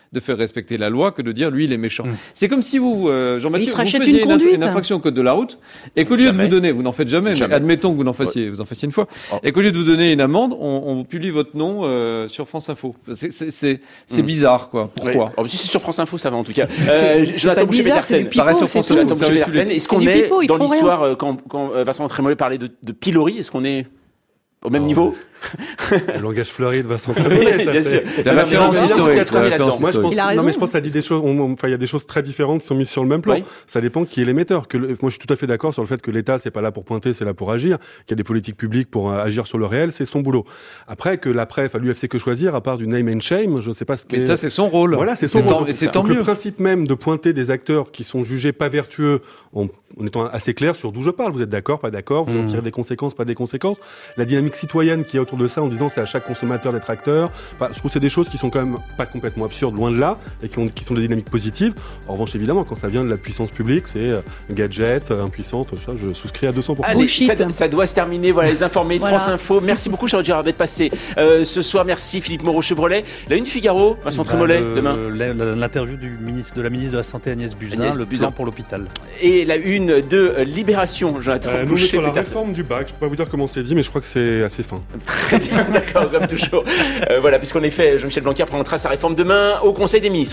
de faire respecter la loi que de dire lui il est méchant. Mmh. C'est comme si vous, euh, Jean-Mathieu, vous faisiez
une,
une, une infraction au code de la route et qu'au lieu jamais. de vous donner, vous n'en faites jamais, jamais. mais admettons que vous en fassiez, ouais. vous en fassiez une fois, oh. et qu'au lieu de vous donner une amende, on, on vous publie votre nom euh, sur France Info. C'est, c'est, c'est, c'est mmh. bizarre, quoi. Pourquoi?
Ouais. Oh, si c'est sur France Info, ça va en tout cas. Euh,
Jonathan Boucher-Petersen,
ça reste sur France Info. Est-ce qu'on est dans l'histoire quand, quand Vincent Trémollet parlait de, de pilori, est-ce qu'on est au même oh, niveau?
Le langage fleuri de Vincent Trémollet,
oui, bien sûr.
La référence historique.
Moi,
je pense, non, mais je pense que ça dit des choses. Enfin, il y a des choses très différentes qui sont mises sur le même plan. Oui. Ça dépend qui est l'émetteur. Que le, moi, je suis tout à fait d'accord sur le fait que l'État, c'est pas là pour pointer, c'est là pour agir. Qu'il y a des politiques publiques pour euh, agir sur le réel, c'est son boulot. Après, que la presse, l'U F C que choisir, à part du name and shame, je sais pas ce que.
Mais ça, c'est son rôle.
Voilà, c'est son
c'est
rôle.
Et c'est tant mieux.
Le principe même de pointer des acteurs qui sont jugés pas vertueux, en, en étant assez clair sur d'où je parle. Vous êtes d'accord, pas d'accord, vous en tirez des conséquences, pas des conséquences. La dynamique citoyenne qui est autour de ça, en disant c'est à chaque consommateur d'être acteur. Enfin, je trouve que c'est des choses qui sont quand même pas complètement absurdes, loin de là, et qui, ont, qui sont des dynamiques positives. En revanche, évidemment, quand ça vient de la puissance publique, c'est euh, gadget, euh, impuissante, ça, je souscris à deux cents pour cent.
Allez, ça, ça doit se terminer. Voilà, les informés de voilà. France Info. Merci beaucoup, Charles Gérard, d'être passé euh, ce soir. Merci, Philippe Moreau-Chevrolet. La une du Figaro, Vincent bah, Trémollet,
le,
demain.
L'interview du ministre, de la ministre de la Santé, Agnès Buzyn, Agnès le
Buzyn.
plan pour l'hôpital.
Et la une de Libération, Jonathan
euh,
Boucher.
Sur la réforme du bac, je peux pas vous dire comment c'est dit, mais je crois que c'est assez fin.
Très bien, d'accord, comme toujours. Euh, voilà, puisqu'en effet, Jean-Michel Blanquer présentera sa réforme demain au Conseil des ministres.